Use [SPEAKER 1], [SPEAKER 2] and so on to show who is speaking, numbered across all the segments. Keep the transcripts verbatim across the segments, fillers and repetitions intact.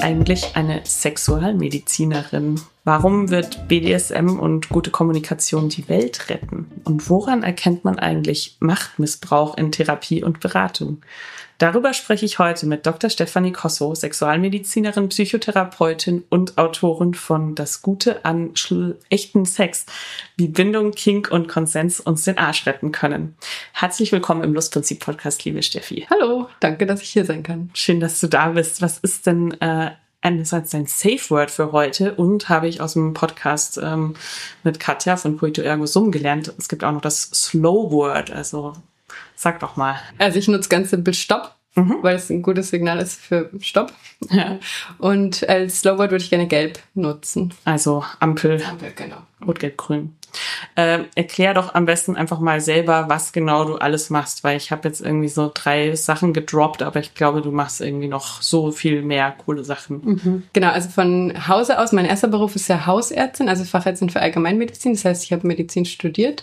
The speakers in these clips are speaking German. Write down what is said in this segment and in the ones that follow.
[SPEAKER 1] eigentlich eine Sexualmedizinerin? Warum wird B D S M und gute Kommunikation die Welt retten? Und woran erkennt man eigentlich Machtmissbrauch in Therapie und Beratung? Darüber spreche ich heute mit Doktor Stefanie Kosso, Sexualmedizinerin, Psychotherapeutin und Autorin von Das Gute an schl- echten Sex, wie Bindung, Kink und Konsens uns den Arsch retten können. Herzlich willkommen im Lustprinzip-Podcast, liebe Steffi.
[SPEAKER 2] Hallo, danke, dass ich hier sein kann.
[SPEAKER 1] Schön, dass du da bist. Was ist denn äh, einerseits dein Safe-Word für heute? Und habe ich aus dem Podcast ähm, mit Katja von Poeto Ergo Sum gelernt, es gibt auch noch das Slow-Word, also sag doch mal.
[SPEAKER 2] Also ich nutze ganz simpel Stopp, mhm. weil es ein gutes Signal ist für Stopp. Ja. Und als Slowword würde ich gerne Gelb nutzen.
[SPEAKER 1] Also Ampel.
[SPEAKER 2] Ampel, genau.
[SPEAKER 1] Rot, Gelb, Grün. Äh, erklär doch am besten einfach mal selber, was genau du alles machst, weil ich habe jetzt irgendwie so drei Sachen gedroppt, aber ich glaube, du machst irgendwie noch so viel mehr coole Sachen.
[SPEAKER 2] Mhm. Genau, also von Hause aus, mein erster Beruf ist ja Hausärztin, also Fachärztin für Allgemeinmedizin, das heißt, ich habe Medizin studiert.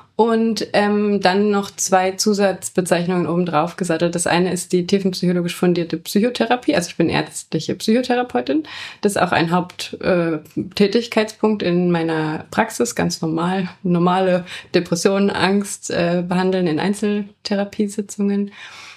[SPEAKER 2] Und ähm, dann noch zwei Zusatzbezeichnungen obendrauf gesattelt. Das eine ist die tiefenpsychologisch fundierte Psychotherapie. Also ich bin ärztliche Psychotherapeutin. Das ist auch ein Haupttätigkeitspunkt äh, in meiner Praxis. Ganz normal. Normale Depressionen, Angst äh, behandeln in Einzeltherapiesitzungen.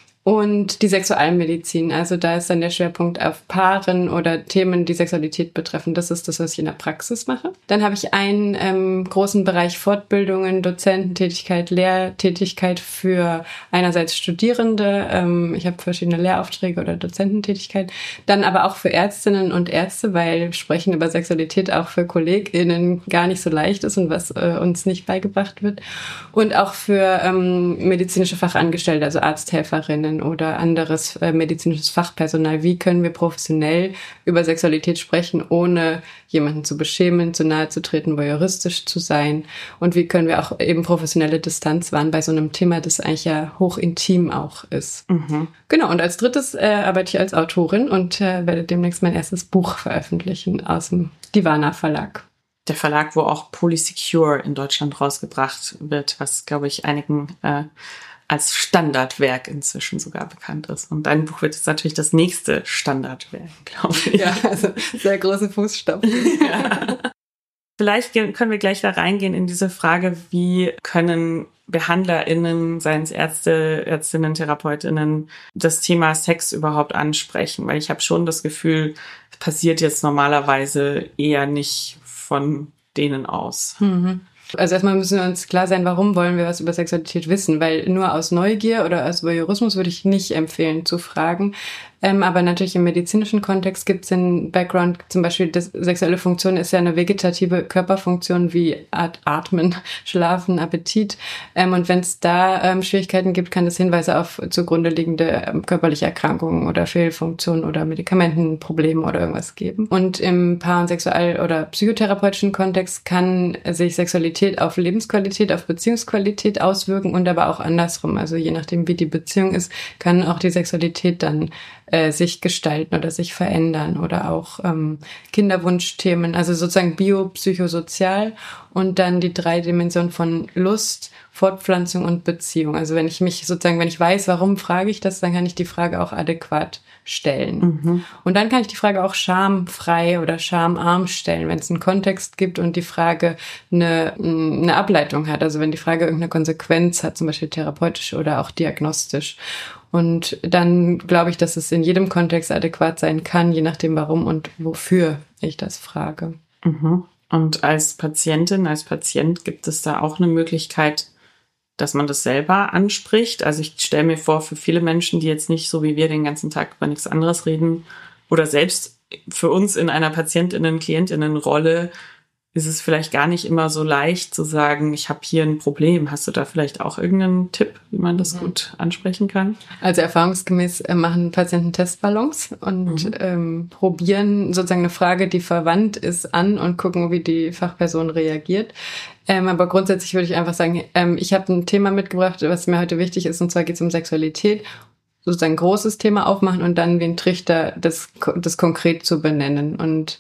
[SPEAKER 2] Und die Sexualmedizin, also da ist dann der Schwerpunkt auf Paaren oder Themen, die Sexualität betreffen. Das ist das, was ich in der Praxis mache. Dann habe ich einen ähm, großen Bereich Fortbildungen, Dozententätigkeit, Lehrtätigkeit für einerseits Studierende. Ähm, ich habe verschiedene Lehraufträge oder Dozententätigkeit. Dann aber auch für Ärztinnen und Ärzte, weil Sprechen über Sexualität auch für KollegInnen gar nicht so leicht ist und was äh, uns nicht beigebracht wird. Und auch für ähm, medizinische Fachangestellte, also Arzthelferinnen oder anderes äh, medizinisches Fachpersonal. Wie können wir professionell über Sexualität sprechen, ohne jemanden zu beschämen, zu nahe zu treten, voyeuristisch zu sein? Und wie können wir auch eben professionelle Distanz wahren bei so einem Thema, das eigentlich ja hochintim auch ist? Mhm. Genau, und als drittes äh, arbeite ich als Autorin und äh, werde demnächst mein erstes Buch veröffentlichen aus dem Divana Verlag.
[SPEAKER 1] Der Verlag, wo auch Polysecure in Deutschland rausgebracht wird, was, glaube ich, einigen äh, als Standardwerk inzwischen sogar bekannt ist. Und dein Buch wird jetzt natürlich das nächste Standardwerk, glaube ich.
[SPEAKER 2] Ja, also sehr große Fußstapfen. Ja.
[SPEAKER 1] Vielleicht können wir gleich da reingehen in diese Frage, wie können BehandlerInnen, seien es Ärzte, Ärztinnen, TherapeutInnen, das Thema Sex überhaupt ansprechen? Weil ich habe schon das Gefühl, es passiert jetzt normalerweise eher nicht von denen aus.
[SPEAKER 2] Mhm. Also erstmal müssen wir uns klar sein, warum wollen wir was über Sexualität wissen? Weil nur aus Neugier oder aus Voyeurismus würde ich nicht empfehlen zu fragen. Ähm, aber natürlich im medizinischen Kontext gibt es den Background, zum Beispiel das, sexuelle Funktion ist ja eine vegetative Körperfunktion wie Art Atmen, Schlafen, Appetit. Ähm, und wenn es da ähm, Schwierigkeiten gibt, kann das Hinweise auf zugrunde liegende ähm, körperliche Erkrankungen oder Fehlfunktionen oder Medikamentenprobleme oder irgendwas geben. Und im Paar- und Sexual- oder psychotherapeutischen Kontext kann sich Sexualität auf Lebensqualität, auf Beziehungsqualität auswirken und aber auch andersrum. Also je nachdem, wie die Beziehung ist, kann auch die Sexualität dann äh, sich gestalten oder sich verändern oder auch ähm, Kinderwunschthemen, also sozusagen biopsychosozial und dann die drei Dimensionen von Lust, Fortpflanzung und Beziehung. Also wenn ich mich sozusagen, wenn ich weiß, warum frage ich das, dann kann ich die Frage auch adäquat stellen. Mhm. Und dann kann ich die Frage auch schamfrei oder schamarm stellen, wenn es einen Kontext gibt und die Frage eine, eine Ableitung hat. Also wenn die Frage irgendeine Konsequenz hat, zum Beispiel therapeutisch oder auch diagnostisch. Und dann glaube ich, dass es in jedem Kontext adäquat sein kann, je nachdem warum und wofür ich das frage.
[SPEAKER 1] Mhm. Und als Patientin, als Patient gibt es da auch eine Möglichkeit, dass man das selber anspricht. Also ich stelle mir vor, für viele Menschen, die jetzt nicht so wie wir den ganzen Tag über nichts anderes reden oder selbst für uns in einer Patientinnen-, Klientinnen-Rolle ist es vielleicht gar nicht immer so leicht zu sagen, ich habe hier ein Problem. Hast du da vielleicht auch irgendeinen Tipp, wie man das mhm. gut ansprechen kann?
[SPEAKER 2] Also erfahrungsgemäß äh, machen Patienten Testballons und mhm. ähm, probieren sozusagen eine Frage, die verwandt ist, an und gucken, wie die Fachperson reagiert. Ähm, aber grundsätzlich würde ich einfach sagen, ähm, ich habe ein Thema mitgebracht, was mir heute wichtig ist, und zwar geht es um Sexualität. Sozusagen ein großes Thema aufmachen und dann wie ein Trichter das, das konkret zu benennen. Und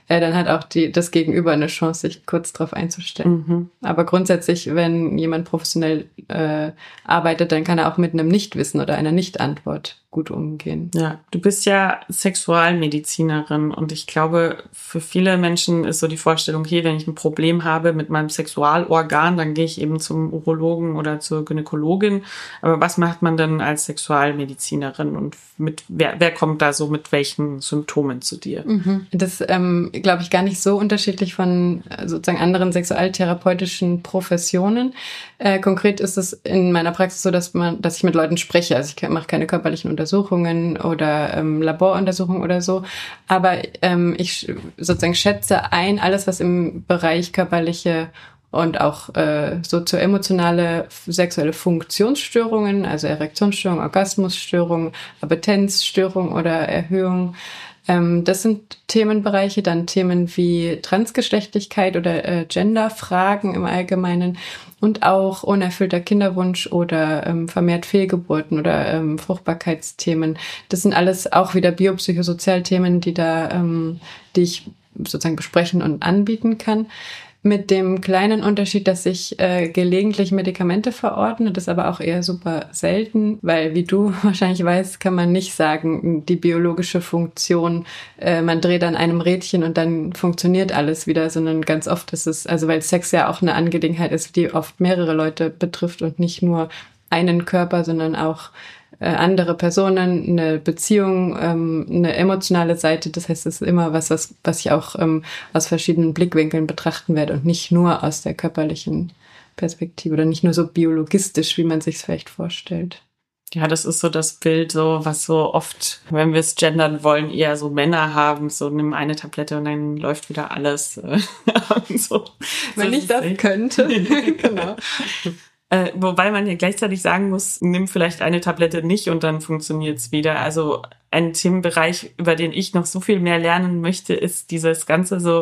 [SPEAKER 2] äh, dann hat auch die, das Gegenüber eine Chance, sich kurz drauf einzustellen. Mhm. Aber grundsätzlich, wenn jemand professionell äh, arbeitet, dann kann er auch mit einem Nichtwissen oder einer Nichtantwort gut umgehen.
[SPEAKER 1] Ja, du bist ja Sexualmedizinerin und ich glaube, für viele Menschen ist so die Vorstellung, okay, wenn ich ein Problem habe mit meinem Sexualorgan, dann gehe ich eben zum Urologen oder zur Gynäkologin. Aber was macht man denn als Sexualmedizinerin und mit wer, wer kommt da so mit welchen Symptomen zu dir?
[SPEAKER 2] Mhm. Das ähm, glaube ich gar nicht so unterschiedlich von sozusagen anderen sexualtherapeutischen Professionen. Äh, konkret ist es in meiner Praxis so, dass man, dass ich mit Leuten spreche. Also ich mache keine körperlichen Untersuchungen oder ähm, Laboruntersuchungen oder so. Aber ähm, ich sozusagen schätze ein, alles, was im Bereich körperliche und auch äh, sozioemotionale sexuelle Funktionsstörungen, also Erektionsstörung, Orgasmusstörung, Appetenzstörung oder Erhöhung, ähm, das sind Themenbereiche. Dann Themen wie Transgeschlechtlichkeit oder äh, Genderfragen im Allgemeinen und auch unerfüllter Kinderwunsch oder ähm, vermehrt Fehlgeburten oder ähm, Fruchtbarkeitsthemen. Das sind alles auch wieder biopsychosozialthemen, die da, ähm, die ich sozusagen besprechen und anbieten kann. Mit dem kleinen Unterschied, dass ich äh, gelegentlich Medikamente verordne, das ist aber auch eher super selten, weil, wie du wahrscheinlich weißt, kann man nicht sagen, die biologische Funktion, äh, man dreht an einem Rädchen und dann funktioniert alles wieder, sondern ganz oft ist es, also weil Sex ja auch eine Angelegenheit ist, die oft mehrere Leute betrifft und nicht nur einen Körper, sondern auch äh, andere Personen, eine Beziehung, ähm, eine emotionale Seite. Das heißt, es ist immer was, was, was ich auch ähm, aus verschiedenen Blickwinkeln betrachten werde und nicht nur aus der körperlichen Perspektive oder nicht nur so biologistisch, wie man sich es vielleicht vorstellt.
[SPEAKER 1] Ja, das ist so das Bild, so was so oft, wenn wir es gendern wollen, eher so Männer haben, so nimm eine Tablette und dann läuft wieder alles. Und so.
[SPEAKER 2] Wenn ich das könnte.
[SPEAKER 1] Genau. Äh, wobei man ja gleichzeitig sagen muss, nimm vielleicht eine Tablette nicht und dann funktioniert's wieder. Also ein Themenbereich, über den ich noch so viel mehr lernen möchte, ist dieses Ganze so,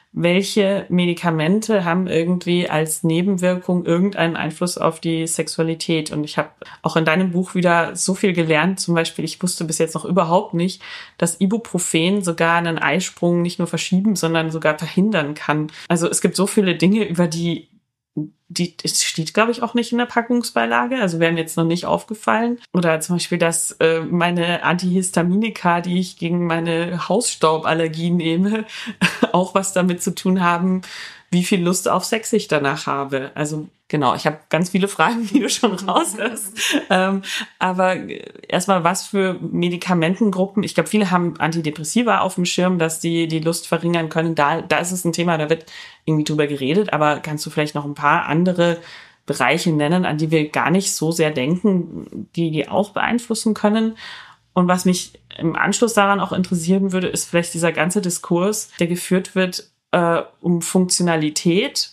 [SPEAKER 1] welche Medikamente haben irgendwie als Nebenwirkung irgendeinen Einfluss auf die Sexualität. Und ich habe auch in deinem Buch wieder so viel gelernt. Zum Beispiel, ich wusste bis jetzt noch überhaupt nicht, dass Ibuprofen sogar einen Eisprung nicht nur verschieben, sondern sogar verhindern kann. Also es gibt so viele Dinge, über die Die, das steht, glaube ich, auch nicht in der Packungsbeilage, also wäre mir jetzt noch nicht aufgefallen. Oder zum Beispiel, dass äh, meine Antihistaminika, die ich gegen meine Hausstauballergie nehme, auch was damit zu tun haben, wie viel Lust auf Sex ich danach habe. Also genau, ich habe ganz viele Fragen, wie du schon raushörst. ähm, aber erstmal, was für Medikamentengruppen? Ich glaube, viele haben Antidepressiva auf dem Schirm, dass die die Lust verringern können. Da, da ist es ein Thema, da wird irgendwie drüber geredet. Aber kannst du vielleicht noch ein paar andere Bereiche nennen, an die wir gar nicht so sehr denken, die die auch beeinflussen können? Und was mich im Anschluss daran auch interessieren würde, ist vielleicht dieser ganze Diskurs, der geführt wird, äh, um Funktionalität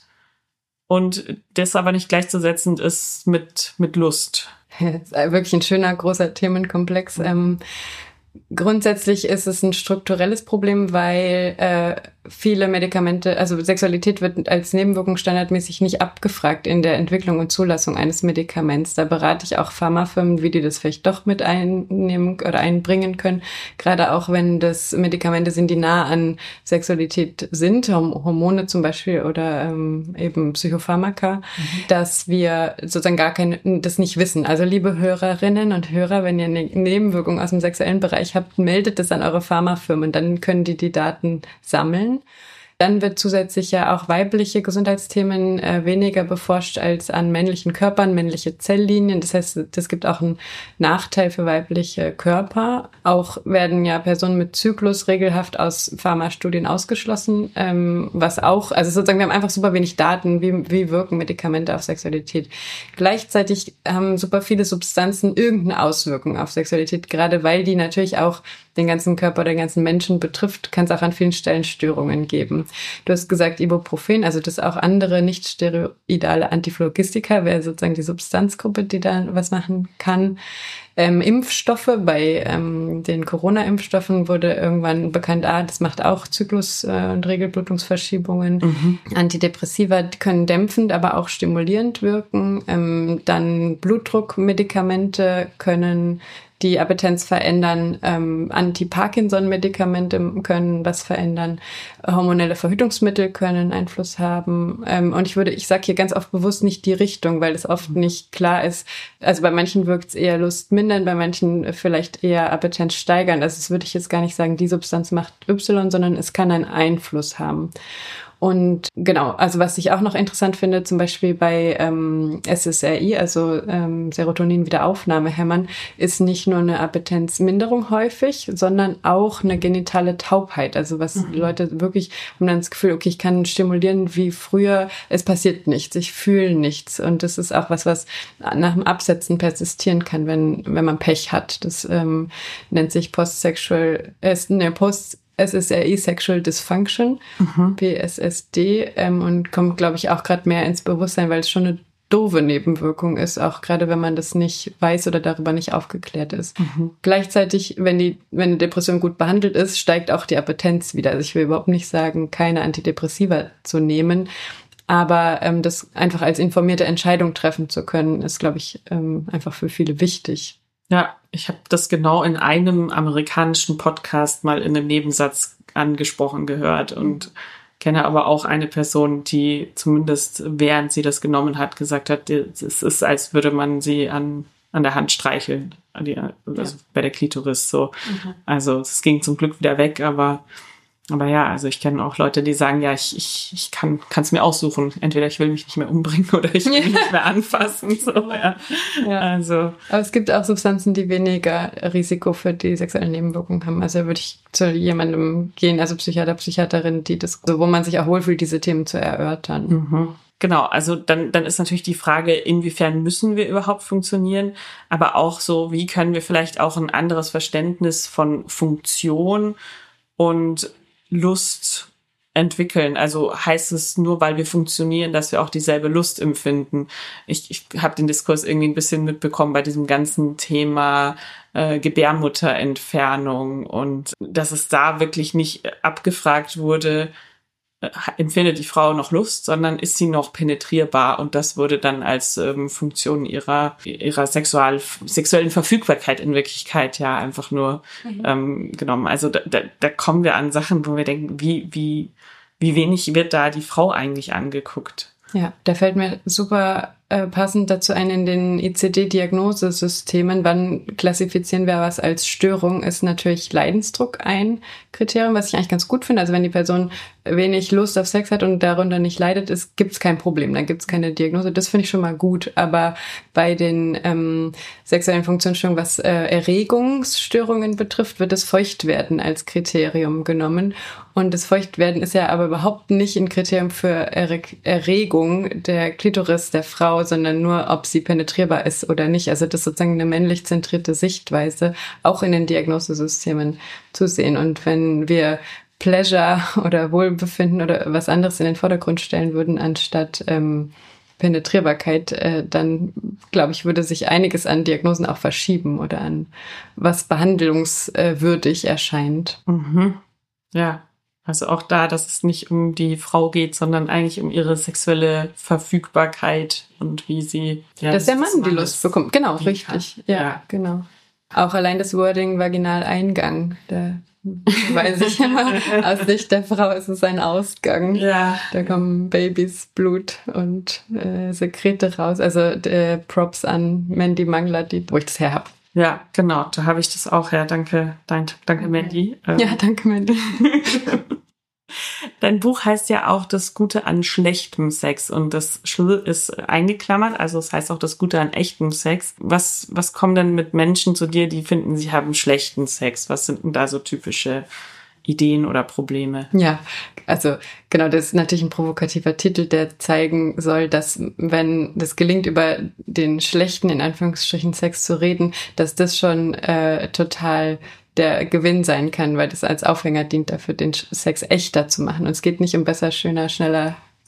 [SPEAKER 1] und das aber nicht gleichzusetzen ist mit, mit Lust.
[SPEAKER 2] Das ist wirklich ein schöner, großer Themenkomplex. Ähm, grundsätzlich ist es ein strukturelles Problem, weil äh, viele Medikamente, also Sexualität wird als Nebenwirkung standardmäßig nicht abgefragt in der Entwicklung und Zulassung eines Medikaments. Da berate ich auch Pharmafirmen, wie die das vielleicht doch mit einnehmen oder einbringen können. Gerade auch, wenn das Medikamente sind, die nah an Sexualität sind, Hormone zum Beispiel oder ähm, eben Psychopharmaka, mhm. dass wir sozusagen gar kein, das nicht wissen. Also liebe Hörerinnen und Hörer, wenn ihr eine Nebenwirkung aus dem sexuellen Bereich habt, meldet es an eure Pharmafirmen, dann können die die Daten sammeln. Dann wird zusätzlich ja auch weibliche Gesundheitsthemen äh, weniger beforscht als an männlichen Körpern, männliche Zelllinien. Das heißt, das gibt auch einen Nachteil für weibliche Körper. Auch werden ja Personen mit Zyklus regelhaft aus Pharmastudien ausgeschlossen, ähm, was auch, also sozusagen, wir haben einfach super wenig Daten, wie, wie wirken Medikamente auf Sexualität. Gleichzeitig haben super viele Substanzen irgendeine Auswirkung auf Sexualität, gerade weil die natürlich auch den ganzen Körper, den ganzen Menschen betrifft, kann es auch an vielen Stellen Störungen geben. Du hast gesagt Ibuprofen, also das auch andere nicht steroidale Antiphlogistika wäre sozusagen die Substanzgruppe, die da was machen kann. Ähm, Impfstoffe, bei ähm, den Corona-Impfstoffen wurde irgendwann bekannt, ah, das macht auch Zyklus- äh, und Regelblutungsverschiebungen. Mhm. Antidepressiva können dämpfend, aber auch stimulierend wirken. Ähm, dann Blutdruckmedikamente können die Appetenz verändern, ähm, Anti-Parkinson-Medikamente können was verändern, hormonelle Verhütungsmittel können Einfluss haben. Ähm, und ich würde, ich sage hier ganz oft bewusst nicht die Richtung, weil es oft nicht klar ist. Also bei manchen wirkt es eher lustmindernd, bei manchen vielleicht eher Appetenz steigernd. Also das würde ich jetzt gar nicht sagen, die Substanz macht Y, sondern es kann einen Einfluss haben. Und genau, also was ich auch noch interessant finde, zum Beispiel bei ähm, S S R I, also ähm, Serotonin-Wiederaufnahmehämmern, ist nicht nur eine Appetenzminderung häufig, sondern auch eine genitale Taubheit. Also was mhm. Leute wirklich haben dann das Gefühl, okay, ich kann stimulieren wie früher, es passiert nichts, ich fühle nichts. Und das ist auch was, was nach dem Absetzen persistieren kann, wenn wenn man Pech hat. Das ähm, nennt sich Postsexual, äh, ne, Post S S R I Sexual Dysfunction, mhm. P S S D, ähm, und kommt, glaube ich, auch gerade mehr ins Bewusstsein, weil es schon eine doofe Nebenwirkung ist, auch gerade wenn man das nicht weiß oder darüber nicht aufgeklärt ist. Mhm. Gleichzeitig, wenn die, wenn eine Depression gut behandelt ist, steigt auch die Appetenz wieder. Also ich will überhaupt nicht sagen, keine Antidepressiva zu nehmen, aber ähm, das einfach als informierte Entscheidung treffen zu können, ist, glaube ich, ähm, einfach für viele wichtig.
[SPEAKER 1] Ja, ich habe das genau in einem amerikanischen Podcast mal in einem Nebensatz angesprochen gehört und kenne aber auch eine Person, die zumindest während sie das genommen hat, gesagt hat, es ist, als würde man sie an, an der Hand streicheln, also ja. bei der Klitoris so. Mhm. Also es ging zum Glück wieder weg, aber Aber ja, also ich kenne auch Leute, die sagen, ja, ich, ich, ich kann es mir aussuchen. Entweder ich will mich nicht mehr umbringen oder ich will mich nicht mehr anfassen. So, ja.
[SPEAKER 2] Ja. Also. Aber es gibt auch Substanzen, die weniger Risiko für die sexuellen Nebenwirkungen haben. Also würde ich zu jemandem gehen, also Psychiater, Psychiaterin, die das, so, wo man sich auch wohlfühlt, diese Themen zu erörtern.
[SPEAKER 1] Mhm. Genau, also dann, dann ist natürlich die Frage, inwiefern müssen wir überhaupt funktionieren, aber auch so, wie können wir vielleicht auch ein anderes Verständnis von Funktion und Lust entwickeln. Also heißt es nur, weil wir funktionieren, dass wir auch dieselbe Lust empfinden. Ich, ich habe den Diskurs irgendwie ein bisschen mitbekommen bei diesem ganzen Thema äh, Gebärmutterentfernung und dass es da wirklich nicht abgefragt wurde, äh, empfindet die Frau noch Lust, sondern ist sie noch penetrierbar, und das wurde dann als ähm, Funktion ihrer ihrer sexual, sexuellen Verfügbarkeit in Wirklichkeit ja einfach nur mhm. ähm, genommen. Also da, da, da kommen wir an Sachen, wo wir denken, wie wie wie wenig wird da die Frau eigentlich angeguckt?
[SPEAKER 2] Ja, da fällt mir super äh, passend dazu ein, in den I C D-Diagnosesystemen, wann klassifizieren wir was als Störung, ist natürlich Leidensdruck ein Kriterium, was ich eigentlich ganz gut finde. Also wenn die Person wenig Lust auf Sex hat und darunter nicht leidet, ist, gibt's kein Problem, dann gibt's keine Diagnose. Das finde ich schon mal gut. Aber bei den ähm, sexuellen Funktionsstörungen, was äh, Erregungsstörungen betrifft, wird das Feuchtwerden als Kriterium genommen. Und das Feuchtwerden ist ja aber überhaupt nicht ein Kriterium für Erreg- Erregung der Klitoris der Frau, sondern nur, ob sie penetrierbar ist oder nicht. Also das ist sozusagen eine männlich zentrierte Sichtweise, auch in den Diagnosesystemen zu sehen. Und wenn wir Pleasure oder Wohlbefinden oder was anderes in den Vordergrund stellen würden, anstatt ähm, Penetrierbarkeit, äh, dann, glaube ich, würde sich einiges an Diagnosen auch verschieben oder an was behandlungswürdig erscheint.
[SPEAKER 1] Mhm. Ja, also auch da, dass es nicht um die Frau geht, sondern eigentlich um ihre sexuelle Verfügbarkeit und wie sie... Ja,
[SPEAKER 2] dass der Mann die Lust bekommt. Genau, richtig. Ja, ja, genau. Auch allein das Wording Vaginaleingang, da weiß ich immer, aus Sicht der Frau ist es ein Ausgang.
[SPEAKER 1] Ja.
[SPEAKER 2] Da kommen Babys, Blut und äh, Sekrete raus. Also äh, Props an Mandy Mangler, die, wo ich das her habe.
[SPEAKER 1] Ja, genau, da habe ich das auch her. Danke, danke, danke Mandy.
[SPEAKER 2] Ähm. Ja, danke Mandy.
[SPEAKER 1] Dein Buch heißt ja auch Das Gute an schlechtem Sex, und das Schl ist eingeklammert, also es heißt auch Das Gute an echtem Sex. Was, was kommen denn mit Menschen zu dir, die finden, sie haben schlechten Sex? Was sind denn da so typische Ideen oder Probleme?
[SPEAKER 2] Ja, also genau, das ist natürlich ein provokativer Titel, der zeigen soll, dass wenn das gelingt, über den schlechten, in Anführungsstrichen, Sex zu reden, dass das schon äh, total der Gewinn sein kann, weil das als Aufhänger dient dafür, den Sex echter zu machen. Und es geht nicht um besser, schöner, schneller,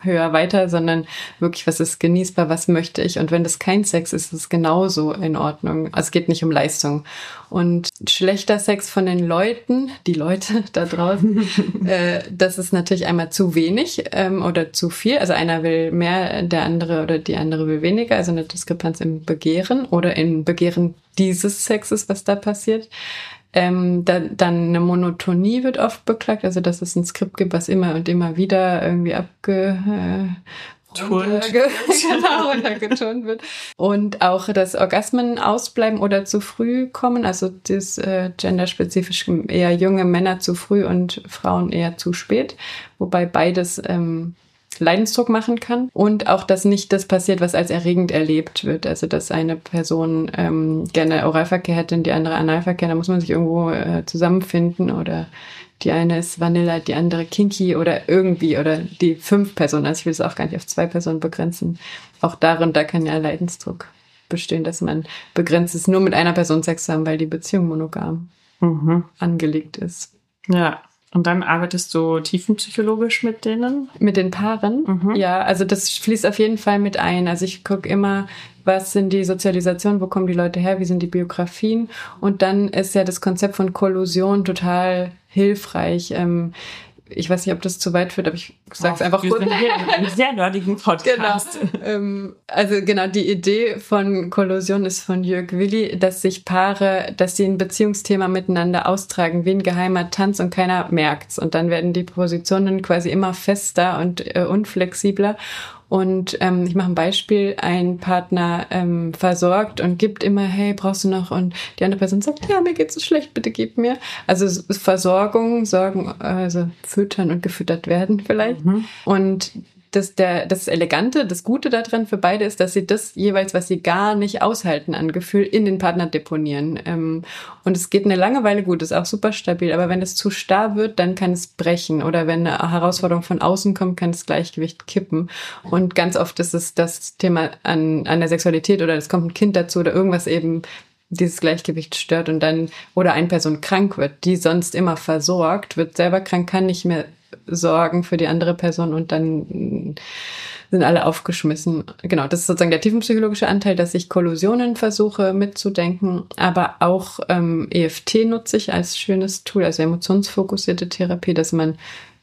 [SPEAKER 2] höher, weiter, sondern wirklich, was ist genießbar, was möchte ich? Und wenn das kein Sex ist, ist es genauso in Ordnung. Also es geht nicht um Leistung. Und schlechter Sex von den Leuten, die Leute da draußen, äh, das ist natürlich einmal zu wenig ähm, oder zu viel. Also einer will mehr, der andere oder die andere will weniger. Also eine Diskrepanz im Begehren oder im Begehren dieses Sexes, was da passiert. Ähm, da, dann eine Monotonie wird oft beklagt, also dass es ein Skript gibt, was immer und immer wieder irgendwie abge... Äh,
[SPEAKER 1] Turnt.
[SPEAKER 2] genau, oder getont wird. Und auch, dass Orgasmen ausbleiben oder zu früh kommen, also das äh, genderspezifisch eher junge Männer zu früh und Frauen eher zu spät, wobei beides ähm, Leidensdruck machen kann. Und auch, dass nicht das passiert, was als erregend erlebt wird. Also, dass eine Person ähm, gerne Oralverkehr hätte und die andere Analverkehr. Da muss man sich irgendwo äh, zusammenfinden oder die eine ist Vanilla, die andere Kinky oder irgendwie oder die fünf Personen. Also ich will es auch gar nicht auf zwei Personen begrenzen. Auch darunter kann ja Leidensdruck bestehen, dass man begrenzt ist, nur mit einer Person Sex zu haben, weil die Beziehung monogam mhm. angelegt ist.
[SPEAKER 1] Ja. Und dann arbeitest du tiefenpsychologisch mit denen?
[SPEAKER 2] Mit den Paaren? Mhm. Ja, also das fließt auf jeden Fall mit ein. Also ich gucke immer, was sind die Sozialisationen, wo kommen die Leute her, wie sind die Biografien? Und dann ist ja das Konzept von Kollusion total hilfreich. Ähm, ich weiß nicht, ob das zu weit führt, aber ich sag's einfach
[SPEAKER 1] kurz. Wir sind hier in einem sehr nerdigen Podcast.
[SPEAKER 2] Genau. Ähm, also genau, die Idee von Kollusion ist von Jörg Willi, dass sich Paare, dass sie ein Beziehungsthema miteinander austragen, wie ein geheimer Tanz und keiner merkt's. Und dann werden die Positionen quasi immer fester und äh, unflexibler. Und ähm, ich mache ein Beispiel, ein Partner ähm, versorgt und gibt immer, hey, brauchst du noch? Und die andere Person sagt, ja, mir geht's so schlecht, bitte gib mir. Also Versorgung, Sorgen, also füttern und gefüttert werden vielleicht. Mhm. Und das, der, das Elegante, das Gute daran für beide ist, dass sie das jeweils, was sie gar nicht aushalten an Gefühl, in den Partner deponieren. Ähm, und es geht eine lange Weile gut, ist auch super stabil. Aber wenn es zu starr wird, dann kann es brechen. Oder wenn eine Herausforderung von außen kommt, kann das Gleichgewicht kippen. Und ganz oft ist es das Thema an, an der Sexualität oder es kommt ein Kind dazu oder irgendwas eben dieses Gleichgewicht stört und dann, oder eine Person krank wird, die sonst immer versorgt, wird selber krank, kann nicht mehr sorgen für die andere Person und dann sind alle aufgeschmissen. Genau, das ist sozusagen der tiefenpsychologische Anteil, dass ich Kollusionen versuche mitzudenken, aber auch ähm, E F T nutze ich als schönes Tool, also emotionsfokussierte Therapie, dass man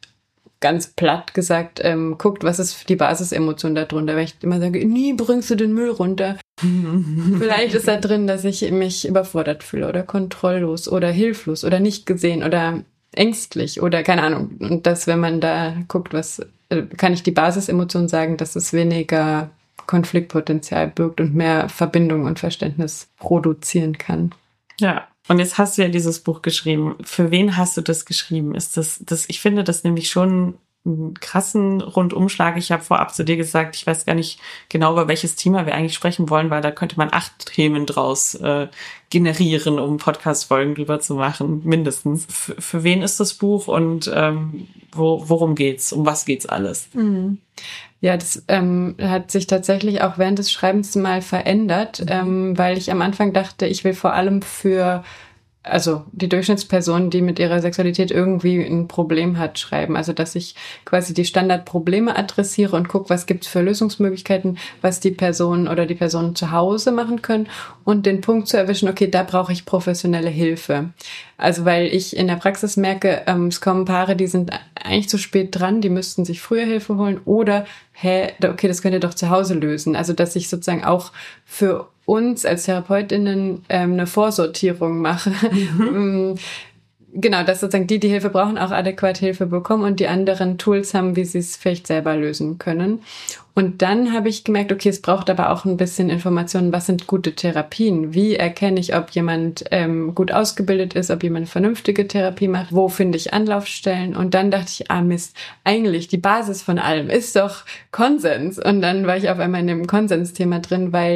[SPEAKER 2] ganz platt gesagt ähm, guckt, was ist die Basisemotion da drunter. Wenn ich immer sage, nie bringst du den Müll runter. Vielleicht ist da drin, dass ich mich überfordert fühle oder kontrolllos oder hilflos oder nicht gesehen oder ängstlich oder keine Ahnung. Und dass, wenn man da guckt, was kann ich die Basisemotion sagen, dass es weniger Konfliktpotenzial birgt und mehr Verbindung und Verständnis produzieren kann.
[SPEAKER 1] Ja, und jetzt hast du ja dieses Buch geschrieben. Für wen hast du das geschrieben? Ist das, das, ich finde das nämlich schon einen krassen Rundumschlag. Ich habe vorab zu dir gesagt, ich weiß gar nicht genau, über welches Thema wir eigentlich sprechen wollen, weil da könnte man acht Themen draus äh, generieren, um Podcast-Folgen drüber zu machen, mindestens. F- für wen ist das Buch und ähm, wo, worum geht's? Um was geht's alles?
[SPEAKER 2] Mhm. Ja, das ähm, hat sich tatsächlich auch während des Schreibens mal verändert, mhm. ähm, weil ich am Anfang dachte, ich will vor allem für also die Durchschnittsperson, die mit ihrer Sexualität irgendwie ein Problem hat, schreiben. Also dass ich quasi die Standardprobleme adressiere und gucke, was gibt's für Lösungsmöglichkeiten, was die Person oder die Personen zu Hause machen können und den Punkt zu erwischen, okay, da brauche ich professionelle Hilfe. Also weil ich in der Praxis merke, ähm, es kommen Paare, die sind eigentlich zu spät dran, die müssten sich früher Hilfe holen oder, hä, okay, das könnt ihr doch zu Hause lösen. Also dass ich sozusagen auch für uns als TherapeutInnen ähm, eine Vorsortierung mache. Mhm. Genau, dass sozusagen die, die Hilfe brauchen, auch adäquat Hilfe bekommen und die anderen Tools haben, wie sie es vielleicht selber lösen können. Und dann habe ich gemerkt, okay, es braucht aber auch ein bisschen Informationen, was sind gute Therapien? Wie erkenne ich, ob jemand ähm, gut ausgebildet ist, ob jemand eine vernünftige Therapie macht? Wo finde ich Anlaufstellen? Und dann dachte ich, ah Mist, eigentlich die Basis von allem ist doch Konsens. Und dann war ich auf einmal in dem Konsensthema drin, weil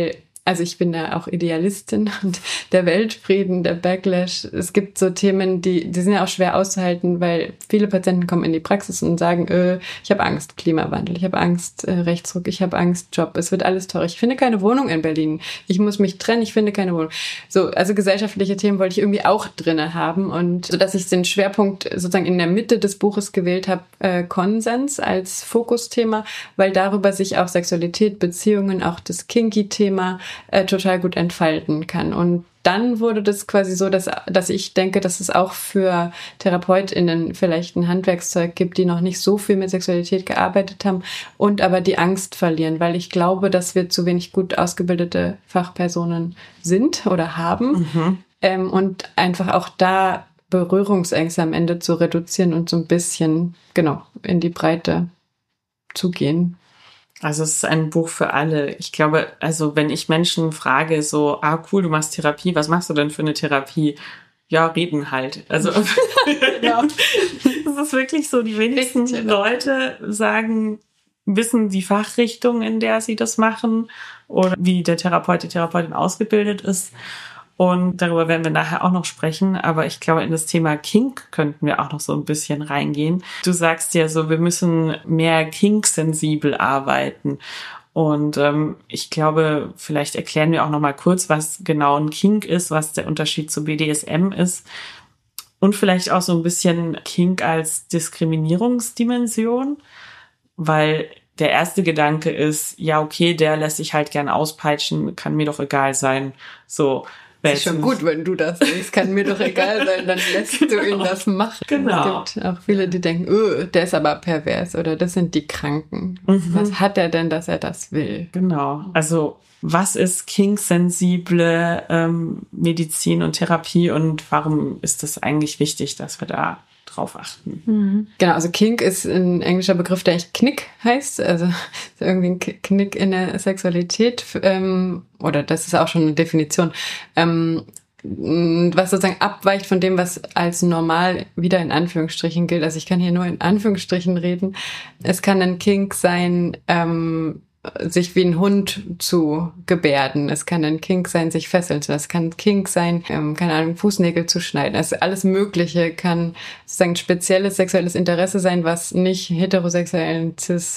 [SPEAKER 2] also ich bin da auch Idealistin und der Weltfrieden, der Backlash, es gibt so Themen, die, die sind ja auch schwer auszuhalten, weil viele Patienten kommen in die Praxis und sagen, äh, ich habe Angst, Klimawandel, ich habe Angst, äh, Rechtsruck, ich habe Angst, Job, es wird alles teurer, ich finde keine Wohnung in Berlin, ich muss mich trennen, ich finde keine Wohnung. So, also gesellschaftliche Themen wollte ich irgendwie auch drinne haben und so, dass ich den Schwerpunkt sozusagen in der Mitte des Buches gewählt habe, äh, Konsens als Fokusthema, weil darüber sich auch Sexualität, Beziehungen, auch das Kinky-Thema Äh, total gut entfalten kann. Und dann wurde das quasi so, dass, dass ich denke, dass es auch für TherapeutInnen vielleicht ein Handwerkszeug gibt, die noch nicht so viel mit Sexualität gearbeitet haben und aber die Angst verlieren, weil ich glaube, dass wir zu wenig gut ausgebildete Fachpersonen sind oder haben mhm. ähm, und einfach auch da Berührungsängste am Ende zu reduzieren und so ein bisschen, genau, in die Breite zu gehen.
[SPEAKER 1] Also es ist ein Buch für alle. Ich glaube, also wenn ich Menschen frage, so, ah cool, du machst Therapie, was machst du denn für eine Therapie? Ja, reden halt. Also ja. Das ist wirklich so, die wenigsten Richtig, Leute sagen, wissen die Fachrichtung, in der sie das machen oder wie der Therapeut, die Therapeutin ausgebildet ist. Und darüber werden wir nachher auch noch sprechen. Aber ich glaube, in das Thema Kink könnten wir auch noch so ein bisschen reingehen. Du sagst ja so, wir müssen mehr Kink-sensibel arbeiten. Und ähm, ich glaube, vielleicht erklären wir auch noch mal kurz, was genau ein Kink ist, was der Unterschied zu B D S M ist. Und vielleicht auch so ein bisschen Kink als Diskriminierungsdimension. Weil der erste Gedanke ist, ja okay, der lässt sich halt gern auspeitschen, kann mir doch egal sein. So.
[SPEAKER 2] Es ist schon gut, wenn du das sagst. Kann mir doch egal sein, dann lässt du ihn das machen.
[SPEAKER 1] Genau.
[SPEAKER 2] Es gibt auch viele, die denken, oh, der ist aber pervers oder das sind die Kranken. Mhm. Was hat er denn, dass er das will?
[SPEAKER 1] Genau. Also was ist kink-sensible ähm, Medizin und Therapie und warum ist es eigentlich wichtig, dass wir da drauf achten?
[SPEAKER 2] Mhm. Genau, also Kink ist ein englischer Begriff, der eigentlich Knick heißt, also irgendwie ein Knick in der Sexualität, ähm, oder das ist auch schon eine Definition, ähm, was sozusagen abweicht von dem, was als normal wieder in Anführungsstrichen gilt. Also ich kann hier nur in Anführungsstrichen reden. Es kann ein Kink sein, ähm, sich wie ein Hund zu gebärden. Es kann ein Kink sein, sich fesseln zu lassen. Es kann ein Kink sein, ähm, keine Ahnung, Fußnägel zu schneiden. Also alles Mögliche kann sozusagen spezielles sexuelles Interesse sein, was nicht heterosexuellen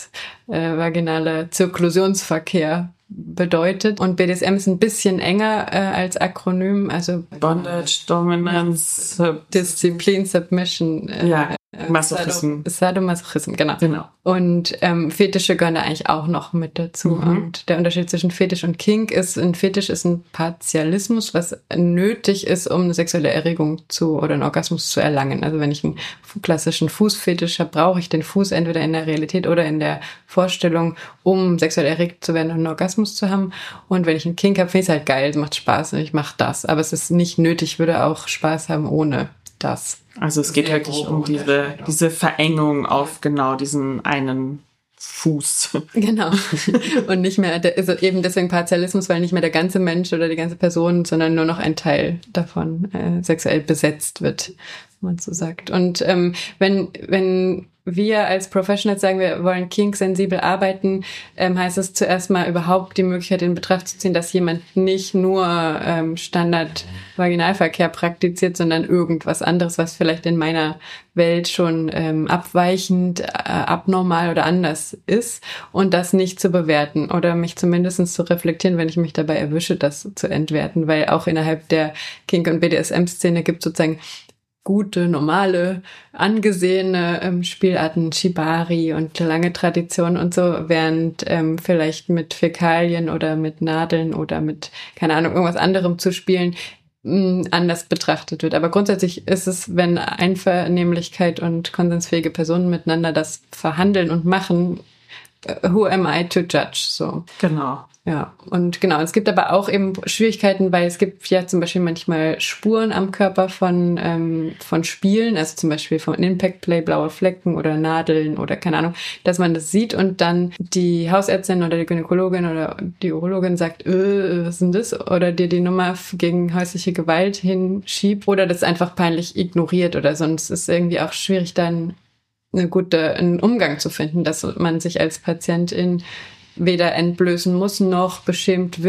[SPEAKER 2] cis-vaginale äh, Zirkulationsverkehr bedeutet. Und B D S M ist ein bisschen enger äh, als Akronym, also
[SPEAKER 1] Bondage, Dominance, Sub-
[SPEAKER 2] Disziplin, Submission, äh,
[SPEAKER 1] ja, Masochism.
[SPEAKER 2] Sadomasochism, genau.
[SPEAKER 1] genau.
[SPEAKER 2] Und ähm, Fetische gehören da eigentlich auch noch mit dazu. Mhm. Und der Unterschied zwischen Fetisch und Kink ist, ein Fetisch ist ein Partialismus, was nötig ist, um eine sexuelle Erregung zu oder einen Orgasmus zu erlangen. Also wenn ich einen klassischen Fußfetisch habe, brauche ich den Fuß entweder in der Realität oder in der Vorstellung, um sexuell erregt zu werden und einen Orgasmus zu haben. Und wenn ich einen Kink habe, finde ich es halt geil, es macht Spaß und ich mache das. Aber es ist nicht nötig, ich würde auch Spaß haben ohne das.
[SPEAKER 1] Also es geht Sehr wirklich um diese, diese Verengung auf genau diesen einen Fuß.
[SPEAKER 2] Genau. Und nicht mehr, der, also eben deswegen Partialismus, weil nicht mehr der ganze Mensch oder die ganze Person, sondern nur noch ein Teil davon äh, sexuell besetzt wird, wenn man so sagt. Und ähm, wenn, wenn wir als Professionals sagen, wir wollen kink-sensibel arbeiten, ähm, heißt es zuerst mal überhaupt die Möglichkeit in Betracht zu ziehen, dass jemand nicht nur ähm, Standard-Vaginalverkehr praktiziert, sondern irgendwas anderes, was vielleicht in meiner Welt schon ähm, abweichend, äh, abnormal oder anders ist und das nicht zu bewerten oder mich zumindest zu reflektieren, wenn ich mich dabei erwische, das zu entwerten, weil auch innerhalb der Kink- und B D S M-Szene gibt es sozusagen gute, normale, angesehene ähm, Spielarten, Shibari und lange Tradition und so, während ähm, vielleicht mit Fäkalien oder mit Nadeln oder mit, keine Ahnung, irgendwas anderem zu spielen, mh, anders betrachtet wird. Aber grundsätzlich ist es, wenn Einvernehmlichkeit und konsensfähige Personen miteinander das verhandeln und machen, who am I to judge? So.
[SPEAKER 1] Genau.
[SPEAKER 2] Ja, und genau, es gibt aber auch eben Schwierigkeiten, weil es gibt ja zum Beispiel manchmal Spuren am Körper von ähm, von Spielen, also zum Beispiel von Impact Play, blaue Flecken oder Nadeln oder keine Ahnung, dass man das sieht und dann die Hausärztin oder die Gynäkologin oder die Urologin sagt, äh, was ist denn das? Oder dir die Nummer gegen häusliche Gewalt hinschiebt oder das einfach peinlich ignoriert oder sonst ist es irgendwie auch schwierig, dann eine gute, einen Umgang zu finden, dass man sich als Patientin weder entblößen muss, noch beschämt wird,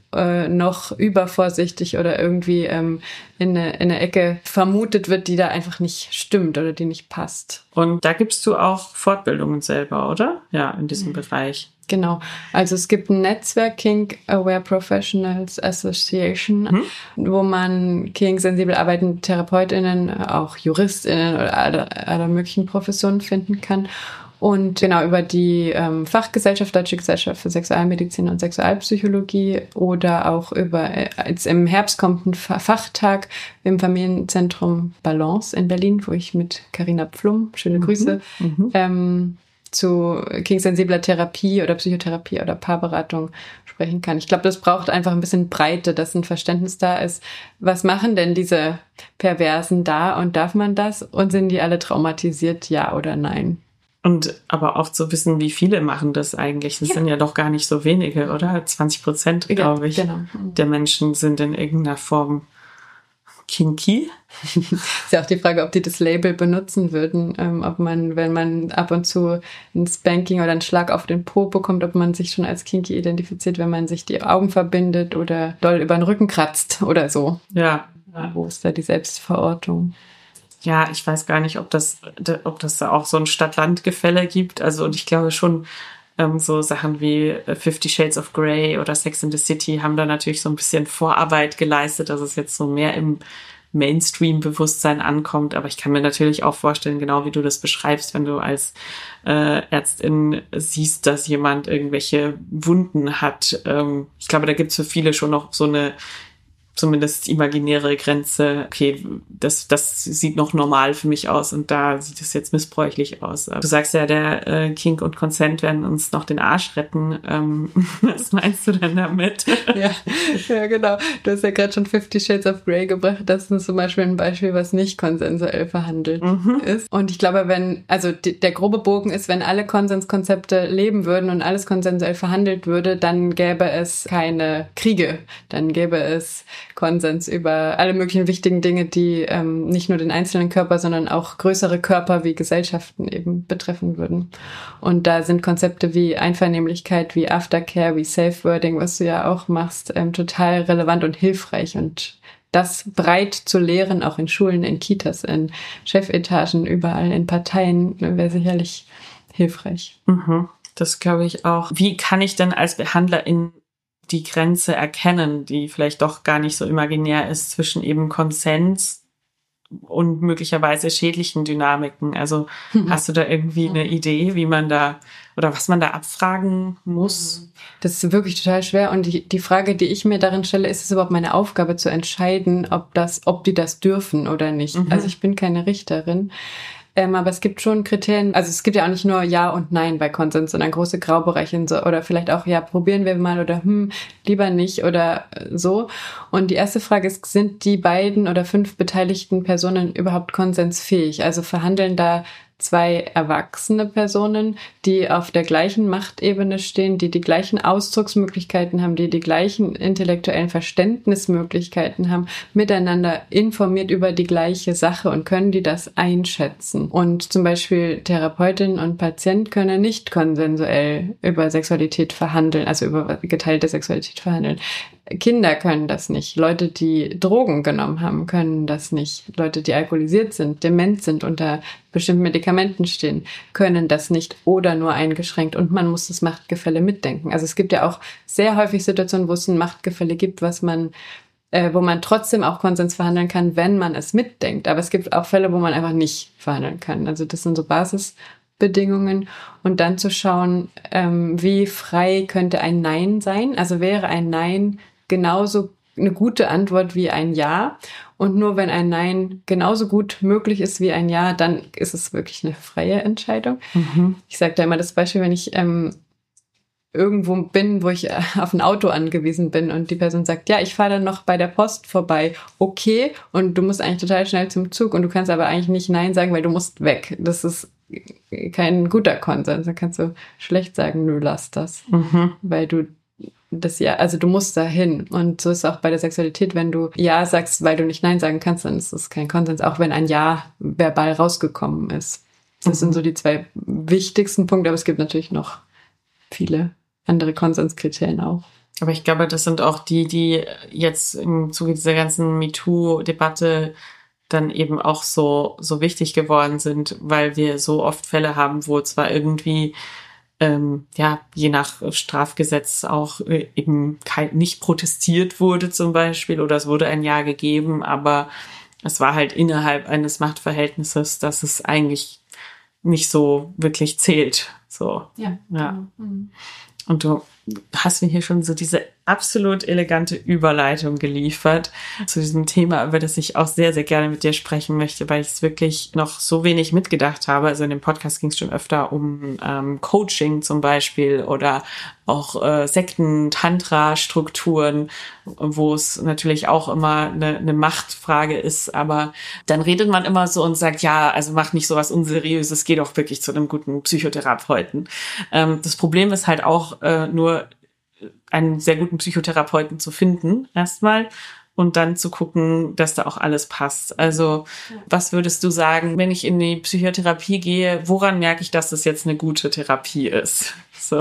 [SPEAKER 2] äh, noch übervorsichtig oder irgendwie ähm, in, eine, in eine Ecke vermutet wird, die da einfach nicht stimmt oder die nicht passt.
[SPEAKER 1] Und da gibst du auch Fortbildungen selber, oder? Ja, in diesem mhm. Bereich.
[SPEAKER 2] Genau. Also es gibt ein Netzwerk, Kink Aware Professionals Association, mhm. wo man kink-sensibel arbeitende TherapeutInnen, auch JuristInnen oder alle, alle möglichen Professionen finden kann. Und genau über die ähm, Fachgesellschaft, Deutsche Gesellschaft für Sexualmedizin und Sexualpsychologie oder auch über, äh, jetzt im Herbst kommt ein Fachtag im Familienzentrum Balance in Berlin, wo ich mit Carina Pflum, schöne Grüße, mhm. ähm, zu kink-sensibler Therapie oder Psychotherapie oder Paarberatung sprechen kann. Ich glaube, das braucht einfach ein bisschen Breite, dass ein Verständnis da ist. Was machen denn diese Perversen da und darf man das? Und sind die alle traumatisiert, ja oder nein?
[SPEAKER 1] Und aber auch zu wissen, wie viele machen das eigentlich. Das ja. sind ja doch gar nicht so wenige, oder? zwanzig Prozent, glaube ich, genau. der Menschen sind in irgendeiner Form kinky.
[SPEAKER 2] Ist ja auch die Frage, ob die das Label benutzen würden, ähm, ob man, wenn man ab und zu ein Spanking oder einen Schlag auf den Po bekommt, ob man sich schon als kinky identifiziert, wenn man sich die Augen verbindet oder doll über den Rücken kratzt oder so.
[SPEAKER 1] Ja.
[SPEAKER 2] Wo ist da die Selbstverortung?
[SPEAKER 1] Ja, ich weiß gar nicht, ob das, ob das da auch so ein Stadt-Land-Gefälle gibt. Also, und ich glaube schon, ähm, so Sachen wie Fifty Shades of Grey oder Sex and the City haben da natürlich so ein bisschen Vorarbeit geleistet, dass es jetzt so mehr im Mainstream-Bewusstsein ankommt. Aber ich kann mir natürlich auch vorstellen, genau wie du das beschreibst, wenn du als äh, Ärztin siehst, dass jemand irgendwelche Wunden hat. Ähm, ich glaube, da gibt's für viele schon noch so eine zumindest imaginäre Grenze, okay, das das sieht noch normal für mich aus und da sieht es jetzt missbräuchlich aus. Du sagst ja, der äh, Kink und Consent werden uns noch den Arsch retten. Ähm, was meinst du denn damit?
[SPEAKER 2] Ja, ja, genau. Du hast ja gerade schon Fifty Shades of Grey gebracht. Das ist zum Beispiel ein Beispiel, was nicht konsensuell verhandelt mhm. ist. Und ich glaube, wenn, also die, der grobe Bogen ist, wenn alle Konsenskonzepte leben würden und alles konsensuell verhandelt würde, dann gäbe es keine Kriege. Dann gäbe es Konsens über alle möglichen wichtigen Dinge, die ähm, nicht nur den einzelnen Körper, sondern auch größere Körper wie Gesellschaften eben betreffen würden. Und da sind Konzepte wie Einvernehmlichkeit, wie Aftercare, wie Safe-Wording, was du ja auch machst, ähm, total relevant und hilfreich. Und das breit zu lehren, auch in Schulen, in Kitas, in Chefetagen, überall in Parteien, wäre sicherlich hilfreich.
[SPEAKER 1] Mhm. Das glaube ich auch. Wie kann ich denn als Behandlerin die Grenze erkennen, die vielleicht doch gar nicht so imaginär ist zwischen eben Konsens und möglicherweise schädlichen Dynamiken? Also mhm. hast du da irgendwie eine Idee, wie man da oder was man da abfragen muss?
[SPEAKER 2] Das ist wirklich total schwer und die, die Frage, die ich mir darin stelle, ist es überhaupt meine Aufgabe zu entscheiden, ob das, ob die das dürfen oder nicht? Mhm. Also ich bin keine Richterin. Ähm, aber es gibt schon Kriterien, also es gibt ja auch nicht nur Ja und Nein bei Konsens, sondern große Graubereiche so, oder vielleicht auch, ja, probieren wir mal oder hm, lieber nicht oder so. Und die erste Frage ist, sind die beiden oder fünf beteiligten Personen überhaupt konsensfähig? Also verhandeln da zwei erwachsene Personen, die auf der gleichen Machtebene stehen, die die gleichen Ausdrucksmöglichkeiten haben, die die gleichen intellektuellen Verständnismöglichkeiten haben, miteinander informiert über die gleiche Sache und können die das einschätzen. Und zum Beispiel Therapeutin und Patient können nicht konsensuell über Sexualität verhandeln, also über geteilte Sexualität verhandeln. Kinder können das nicht. Leute, die Drogen genommen haben, können das nicht. Leute, die alkoholisiert sind, dement sind, unter bestimmten Medikamenten stehen, können das nicht oder nur eingeschränkt. Und man muss das Machtgefälle mitdenken. Also es gibt ja auch sehr häufig Situationen, wo es ein Machtgefälle gibt, was man, äh, wo man trotzdem auch Konsens verhandeln kann, wenn man es mitdenkt. Aber es gibt auch Fälle, wo man einfach nicht verhandeln kann. Also das sind so Basisbedingungen. Und dann zu schauen, ähm, wie frei könnte ein Nein sein? Also wäre ein Nein genauso eine gute Antwort wie ein Ja. Und nur wenn ein Nein genauso gut möglich ist wie ein Ja, dann ist es wirklich eine freie Entscheidung. Mhm. Ich sage da immer das Beispiel, wenn ich ähm, irgendwo bin, wo ich auf ein Auto angewiesen bin und die Person sagt, ja, ich fahre dann noch bei der Post vorbei. Okay, und du musst eigentlich total schnell zum Zug und du kannst aber eigentlich nicht Nein sagen, weil du musst weg. Das ist kein guter Konsens. Da kannst du schlecht sagen, nö, lass das. Mhm. Weil du das ja, also du musst da hin. Und so ist es auch bei der Sexualität, wenn du Ja sagst, weil du nicht Nein sagen kannst, dann ist das kein Konsens, auch wenn ein Ja verbal rausgekommen ist. Das mhm. sind so die zwei wichtigsten Punkte, aber es gibt natürlich noch viele andere Konsenskriterien auch.
[SPEAKER 1] Aber ich glaube, das sind auch die, die jetzt im Zuge dieser ganzen MeToo-Debatte dann eben auch so, so wichtig geworden sind, weil wir so oft Fälle haben, wo zwar irgendwie, ähm, ja, je nach Strafgesetz auch äh, eben kein, nicht protestiert wurde zum Beispiel oder es wurde ein Ja gegeben, aber es war halt innerhalb eines Machtverhältnisses, dass es eigentlich nicht so wirklich zählt. So.
[SPEAKER 2] Ja.
[SPEAKER 1] Ja.
[SPEAKER 2] Mhm.
[SPEAKER 1] Und du hast mir hier schon so diese absolut elegante Überleitung geliefert zu diesem Thema, über das ich auch sehr, sehr gerne mit dir sprechen möchte, weil ich es wirklich noch so wenig mitgedacht habe. Also in dem Podcast ging es schon öfter um ähm, Coaching zum Beispiel oder auch äh, Sekten, Tantra-Strukturen, wo es natürlich auch immer eine, eine Machtfrage ist. Aber dann redet man immer so und sagt, ja, also mach nicht sowas Unseriöses, geh doch wirklich zu einem guten Psychotherapeuten. Ähm, das Problem ist halt auch äh, nur, einen sehr guten Psychotherapeuten zu finden, erstmal, und dann zu gucken, dass da auch alles passt. Also, was würdest du sagen, wenn ich in die Psychotherapie gehe, woran merke ich, dass das jetzt eine gute Therapie ist? So.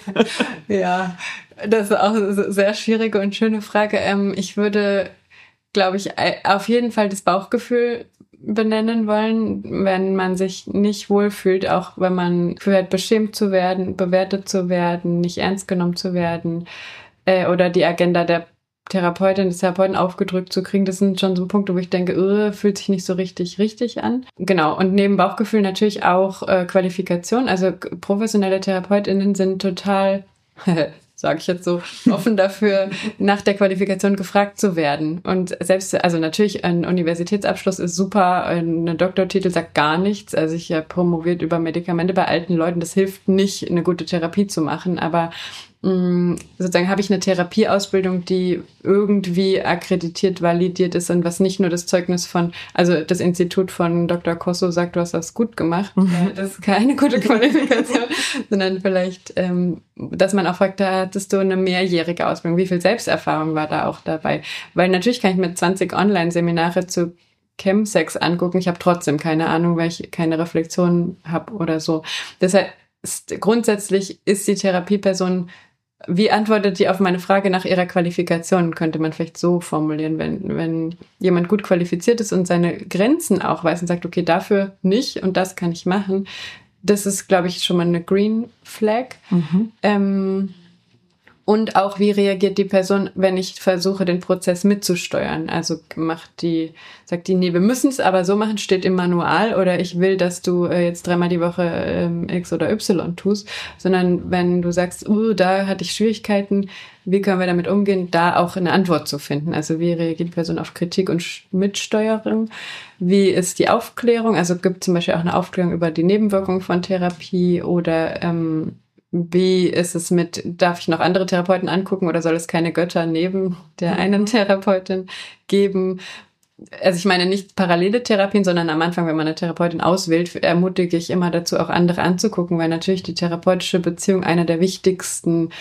[SPEAKER 2] Ja, das ist auch eine sehr schwierige und schöne Frage. Ich würde, glaube ich, auf jeden Fall das Bauchgefühl benennen wollen, wenn man sich nicht wohlfühlt, auch wenn man fühlt, beschämt zu werden, bewertet zu werden, nicht ernst genommen zu werden äh, oder die Agenda der Therapeutin, des Therapeuten aufgedrückt zu kriegen. Das sind schon so Punkte, wo ich denke, uh, fühlt sich nicht so richtig richtig an. Genau, und neben Bauchgefühl natürlich auch äh, Qualifikation. Also professionelle TherapeutInnen sind total sage ich jetzt so, offen dafür, nach der Qualifikation gefragt zu werden. Und selbst, also natürlich, ein Universitätsabschluss ist super, ein Doktortitel sagt gar nichts. Also ich habe promoviert über Medikamente bei alten Leuten, das hilft nicht, eine gute Therapie zu machen, aber mh, sozusagen habe ich eine Therapieausbildung, die irgendwie akkreditiert, validiert ist und was nicht nur das Zeugnis von, also das Institut von Doktor Kosso sagt, du hast das gut gemacht. Mhm. Das ist keine gute Qualifikation, sondern vielleicht, ähm, dass man auch fragt, da hattest du eine mehrjährige Ausbildung. Wie viel Selbsterfahrung war da auch dabei? Weil natürlich kann ich mir zwanzig Online-Seminare zu Chemsex angucken. Ich habe trotzdem keine Ahnung, weil ich keine Reflexion habe oder so. Deshalb ist, grundsätzlich ist die Therapieperson, wie antwortet die auf meine Frage nach ihrer Qualifikation, könnte man vielleicht so formulieren, wenn, wenn jemand gut qualifiziert ist und seine Grenzen auch weiß und sagt, okay, dafür nicht und das kann ich machen. Das ist, glaube ich, schon mal eine Green Flag. Mhm. Ähm, und auch, wie reagiert die Person, wenn ich versuche, den Prozess mitzusteuern? Also macht die, sagt die, nee, wir müssen es aber so machen, steht im Manual, oder ich will, dass du äh, jetzt dreimal die Woche ähm, X oder Y tust, sondern wenn du sagst, uh, da hatte ich Schwierigkeiten, wie können wir damit umgehen, da auch eine Antwort zu finden? Also wie reagiert die Person auf Kritik und Mitsteuerung? Wie ist die Aufklärung? Also gibt zum Beispiel auch eine Aufklärung über die Nebenwirkungen von Therapie oder ähm, wie ist es mit, darf ich noch andere Therapeuten angucken oder soll es keine Götter neben der einen Therapeutin geben? Also ich meine nicht parallele Therapien, sondern am Anfang, wenn man eine Therapeutin auswählt, ermutige ich immer dazu, auch andere anzugucken, weil natürlich die therapeutische Beziehung einer der wichtigsten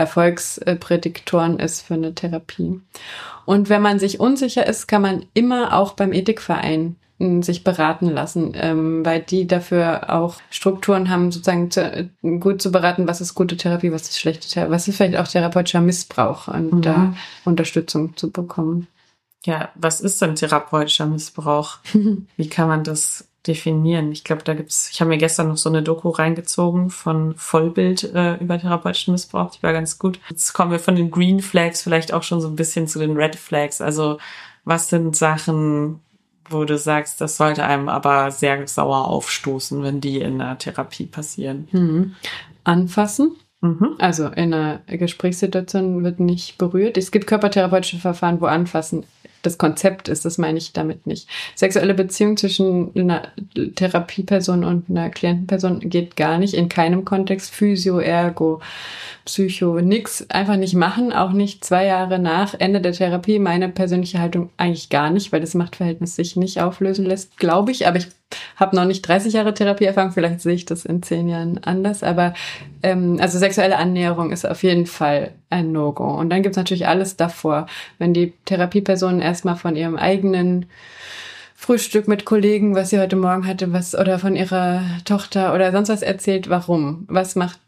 [SPEAKER 2] Erfolgsprädiktoren ist für eine Therapie. Und wenn man sich unsicher ist, kann man immer auch beim Ethikverein sich beraten lassen, ähm, weil die dafür auch Strukturen haben, sozusagen zu, gut zu beraten, was ist gute Therapie, was ist schlechte Therapie, was ist vielleicht auch therapeutischer Missbrauch und mhm. da Unterstützung zu bekommen.
[SPEAKER 1] Ja, was ist denn therapeutischer Missbrauch? Wie kann man das definieren? Ich glaube, da gibt's, ich habe mir gestern noch so eine Doku reingezogen von Vollbild äh, über therapeutischen Missbrauch, die war ganz gut. Jetzt kommen wir von den Green Flags vielleicht auch schon so ein bisschen zu den Red Flags. Also was sind Sachen, wo du sagst, das sollte einem aber sehr sauer aufstoßen, wenn die in einer Therapie passieren?
[SPEAKER 2] Mhm. Anfassen. Mhm. Also in einer Gesprächssituation wird nicht berührt. Es gibt körpertherapeutische Verfahren, wo Anfassen das Konzept ist, das meine ich damit nicht. Sexuelle Beziehung zwischen einer Therapieperson und einer Klientenperson geht gar nicht, in keinem Kontext. Physio, Ergo, Psycho, nix, einfach nicht machen, auch nicht zwei Jahre nach Ende der Therapie. Meine persönliche Haltung eigentlich gar nicht, weil das Machtverhältnis sich nicht auflösen lässt, glaube ich, aber ich habe noch nicht dreißig Jahre Therapieerfahrung, vielleicht sehe ich das in zehn Jahren anders, aber ähm, also sexuelle Annäherung ist auf jeden Fall ein No-Go. Und dann gibt's natürlich alles davor, wenn die Therapieperson erstmal von ihrem eigenen Frühstück mit Kollegen, was sie heute Morgen hatte, was oder von ihrer Tochter oder sonst was erzählt, warum? Was macht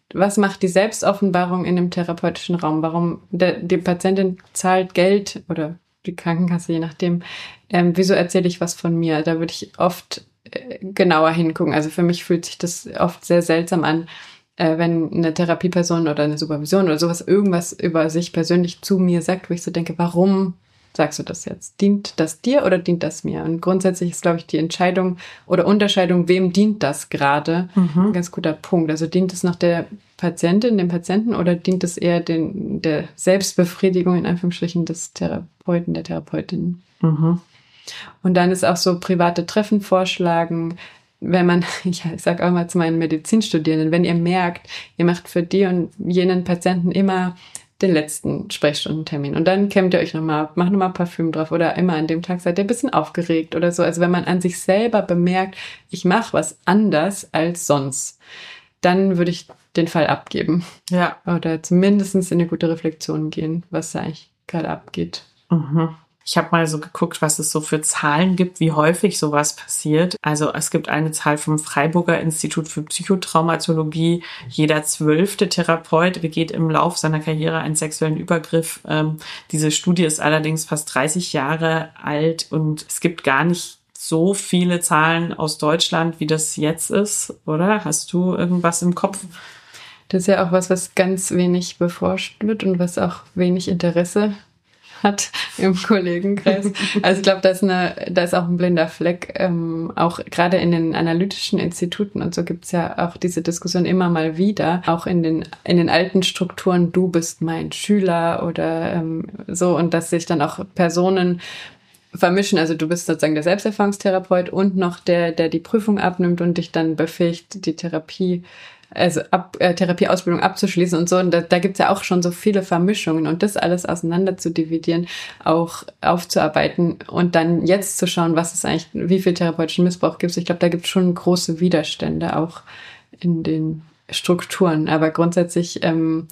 [SPEAKER 2] was macht die Selbstoffenbarung in dem therapeutischen Raum? Warum der, die Patientin zahlt Geld oder die Krankenkasse, je nachdem. Ähm, wieso erzähle ich was von mir? Da würde ich oft äh, genauer hingucken. Also für mich fühlt sich das oft sehr seltsam an, äh, wenn eine Therapieperson oder eine Supervision oder sowas irgendwas über sich persönlich zu mir sagt, wo ich so denke, warum sagst du das jetzt? Dient das dir oder dient das mir? Und grundsätzlich ist, glaube ich, die Entscheidung oder Unterscheidung, wem dient das gerade, mhm. ein ganz guter Punkt. Also dient es noch der Patientin, dem Patienten oder dient es eher den, der Selbstbefriedigung in Anführungsstrichen des Therapeuten, der Therapeutin? Mhm. Und dann ist auch so private Treffen vorschlagen, wenn man, ich sage auch mal zu meinen Medizinstudierenden, wenn ihr merkt, ihr macht für die und jenen Patienten immer den letzten Sprechstundentermin. Und dann kämmt ihr euch nochmal ab, macht nochmal Parfüm drauf oder immer an dem Tag seid ihr ein bisschen aufgeregt oder so. Also wenn man an sich selber bemerkt, ich mache was anders als sonst, dann würde ich den Fall abgeben. Ja. Oder zumindest in eine gute Reflexion gehen, was da eigentlich gerade abgeht.
[SPEAKER 1] Mhm. Ich habe mal so geguckt, was es so für Zahlen gibt, wie häufig sowas passiert. Also es gibt eine Zahl vom Freiburger Institut für Psychotraumatologie. Jeder zwölfte Therapeut begeht im Lauf seiner Karriere einen sexuellen Übergriff. Ähm, diese Studie ist allerdings fast dreißig Jahre alt und es gibt gar nicht so viele Zahlen aus Deutschland, wie das jetzt ist, oder? Hast du irgendwas im Kopf?
[SPEAKER 2] Das ist ja auch was, was ganz wenig beforscht wird und was auch wenig Interesse hat im Kollegenkreis. Also ich glaube, da ist eine, da ist auch ein blinder Fleck. Ähm, auch gerade in den analytischen Instituten und so gibt's ja auch diese Diskussion immer mal wieder. Auch in den in den alten Strukturen, du bist mein Schüler oder ähm, so, und dass sich dann auch Personen vermischen. Also du bist sozusagen der Selbsterfahrungstherapeut und noch der, der die Prüfung abnimmt und dich dann befähigt, die Therapie also ab, äh, Therapieausbildung abzuschließen und so. Und da, da gibt's ja auch schon so viele Vermischungen und das alles auseinander zu dividieren, auch aufzuarbeiten und dann jetzt zu schauen, was ist eigentlich, wie viel therapeutischen Missbrauch gibt's. Ich glaube, da gibt's schon große Widerstände auch in den Strukturen. Aber grundsätzlich ähm,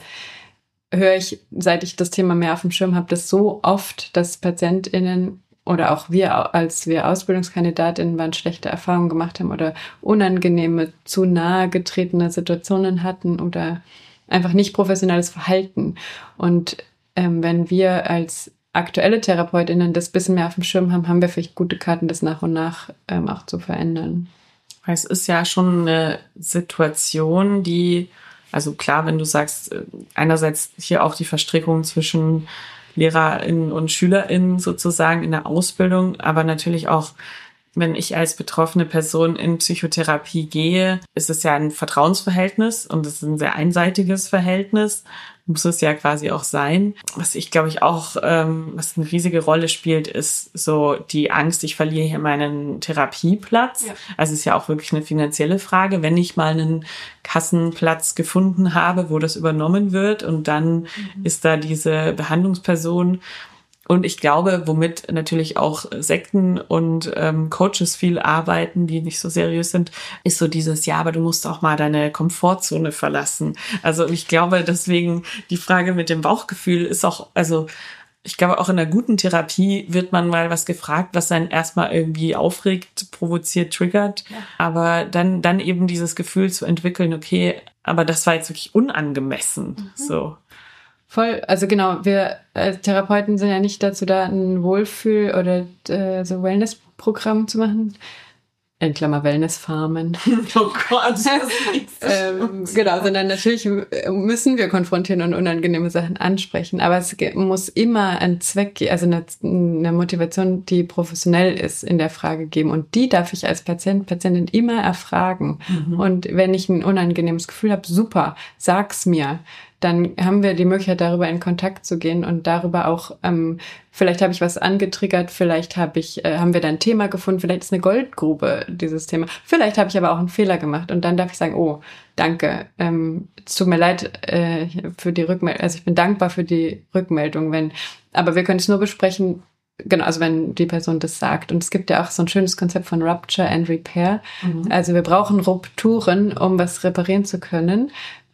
[SPEAKER 2] höre ich, seit ich das Thema mehr auf dem Schirm habe, das so oft, dass PatientInnen oder auch wir, als wir AusbildungskandidatInnen waren, schlechte Erfahrungen gemacht haben oder unangenehme, zu nahe getretene Situationen hatten oder einfach nicht professionelles Verhalten. Und ähm, wenn wir als aktuelle TherapeutInnen das bisschen mehr auf dem Schirm haben, haben wir vielleicht gute Karten, das nach und nach ähm, auch zu verändern.
[SPEAKER 1] Es ist ja schon eine Situation, die, also klar, wenn du sagst, einerseits hier auch die Verstrickung zwischen LehrerInnen und SchülerInnen sozusagen in der Ausbildung, aber natürlich auch, wenn ich als betroffene Person in Psychotherapie gehe, ist es ja ein Vertrauensverhältnis und es ist ein sehr einseitiges Verhältnis. Muss es ja quasi auch sein. Was ich, glaube ich, auch, ähm, was eine riesige Rolle spielt, ist so die Angst, ich verliere hier meinen Therapieplatz. Ja. Also es ist ja auch wirklich eine finanzielle Frage. Wenn ich mal einen Kassenplatz gefunden habe, wo das übernommen wird und dann mhm. ist da diese Behandlungsperson. Und ich glaube, womit natürlich auch Sekten und ähm, Coaches viel arbeiten, die nicht so seriös sind, ist so dieses, ja, aber du musst auch mal deine Komfortzone verlassen. Also ich glaube, deswegen die Frage mit dem Bauchgefühl ist auch, also ich glaube, auch in einer guten Therapie wird man mal was gefragt, was einen erstmal irgendwie aufregt, provoziert, triggert. Ja. Aber dann, dann eben dieses Gefühl zu entwickeln, okay, aber das war jetzt wirklich unangemessen, mhm. so.
[SPEAKER 2] Voll, also genau, wir als Therapeuten sind ja nicht dazu da, ein Wohlfühl- oder äh, so Wellness-Programm zu machen. In Klammer Wellness-Farmen. Oh Gott. Das ist ähm, genau, sondern natürlich müssen wir konfrontieren und unangenehme Sachen ansprechen. Aber es muss immer ein Zweck, also eine, eine Motivation, die professionell ist, in der Frage geben. Und die darf ich als Patient, Patientin immer erfragen. Mhm. Und wenn ich ein unangenehmes Gefühl habe, super, sag's mir. Dann haben wir die Möglichkeit, darüber in Kontakt zu gehen und darüber auch, ähm, vielleicht habe ich was angetriggert, vielleicht habe ich, äh, haben wir da ein Thema gefunden, vielleicht ist eine Goldgrube dieses Thema, vielleicht habe ich aber auch einen Fehler gemacht und dann darf ich sagen, oh, danke, ähm, es tut mir leid äh, für die Rückmeldung, also ich bin dankbar für die Rückmeldung, wenn, aber wir können es nur besprechen, genau, also wenn die Person das sagt. Und es gibt ja auch so ein schönes Konzept von Rupture and Repair, mhm. also wir brauchen Rupturen, um was reparieren zu können.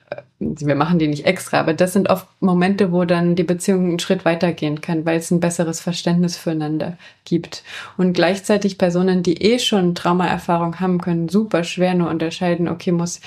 [SPEAKER 2] Wir machen die nicht extra, aber das sind oft Momente, wo dann die Beziehung einen Schritt weitergehen kann, weil es ein besseres Verständnis füreinander gibt. Und gleichzeitig Personen, die eh schon Traumaerfahrung haben, können super schwer nur unterscheiden, okay, muss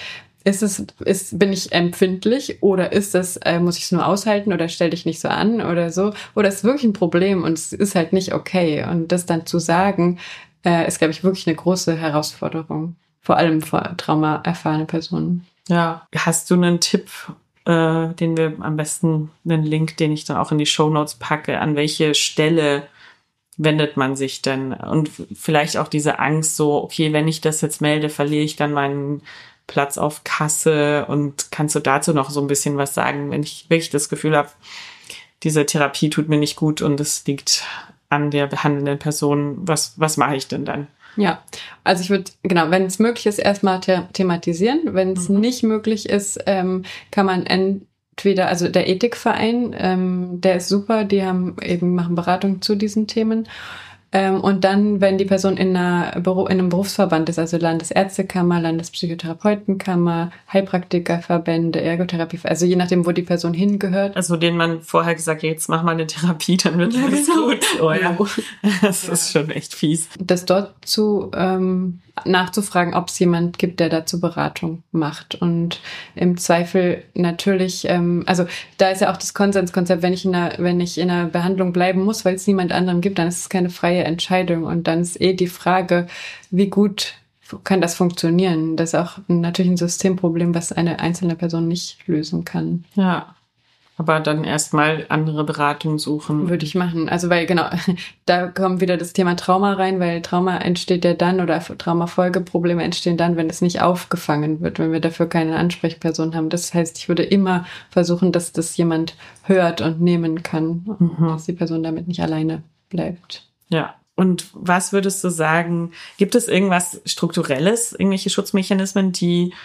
[SPEAKER 2] ist es, ist, bin ich empfindlich oder ist das, äh, muss ich es nur aushalten oder stell dich nicht so an oder so? Oder ist es wirklich ein Problem und es ist halt nicht okay? Und das dann zu sagen, äh, ist, glaube ich, wirklich eine große Herausforderung. Vor allem für traumaerfahrene Personen.
[SPEAKER 1] Ja. Hast du einen Tipp, äh, den wir am besten, einen Link, den ich dann auch in die Shownotes packe, an welche Stelle wendet man sich denn? Und vielleicht auch diese Angst so, okay, wenn ich das jetzt melde, verliere ich dann meinen Platz auf Kasse, und kannst du dazu noch so ein bisschen was sagen, wenn ich wirklich das Gefühl habe, diese Therapie tut mir nicht gut und es liegt an der behandelnden Person, was, was mache ich denn dann?
[SPEAKER 2] Ja, also ich würde, genau, wenn es möglich ist, erstmal the- thematisieren. Wenn es mhm. nicht möglich ist, ähm, kann man entweder, also der Ethikverein, ähm, der ist super, die haben eben, machen Beratung zu diesen Themen. Ähm, und dann, wenn die Person in, einer Beru- in einem Berufsverband ist, also Landesärztekammer, Landespsychotherapeutenkammer, Heilpraktikerverbände, Ergotherapie, also je nachdem, wo die Person hingehört.
[SPEAKER 1] Also denen man vorher gesagt hat, jetzt mach mal eine Therapie, dann wird alles gut. Oh ja, das ja. ist schon echt fies.
[SPEAKER 2] Das dort zu ähm, nachzufragen, ob es jemand gibt, der dazu Beratung macht. Und im Zweifel natürlich, ähm, also da ist ja auch das Konsenskonzept, wenn ich in einer, wenn ich in einer Behandlung bleiben muss, weil es niemand anderem gibt, dann ist es keine freie Entscheidung. Und dann ist eh die Frage, wie gut kann das funktionieren? Das ist auch natürlich ein Systemproblem, was eine einzelne Person nicht lösen kann.
[SPEAKER 1] Ja. Aber dann erstmal andere Beratung suchen.
[SPEAKER 2] Würde ich machen. Also weil genau, da kommt wieder das Thema Trauma rein, weil Trauma entsteht ja dann oder Traumafolgeprobleme entstehen dann, wenn es nicht aufgefangen wird, wenn wir dafür keine Ansprechperson haben. Das heißt, ich würde immer versuchen, dass das jemand hört und nehmen kann, mhm. dass die Person damit nicht alleine bleibt.
[SPEAKER 1] Ja. Und was würdest du sagen, gibt es irgendwas Strukturelles, irgendwelche Schutzmechanismen, die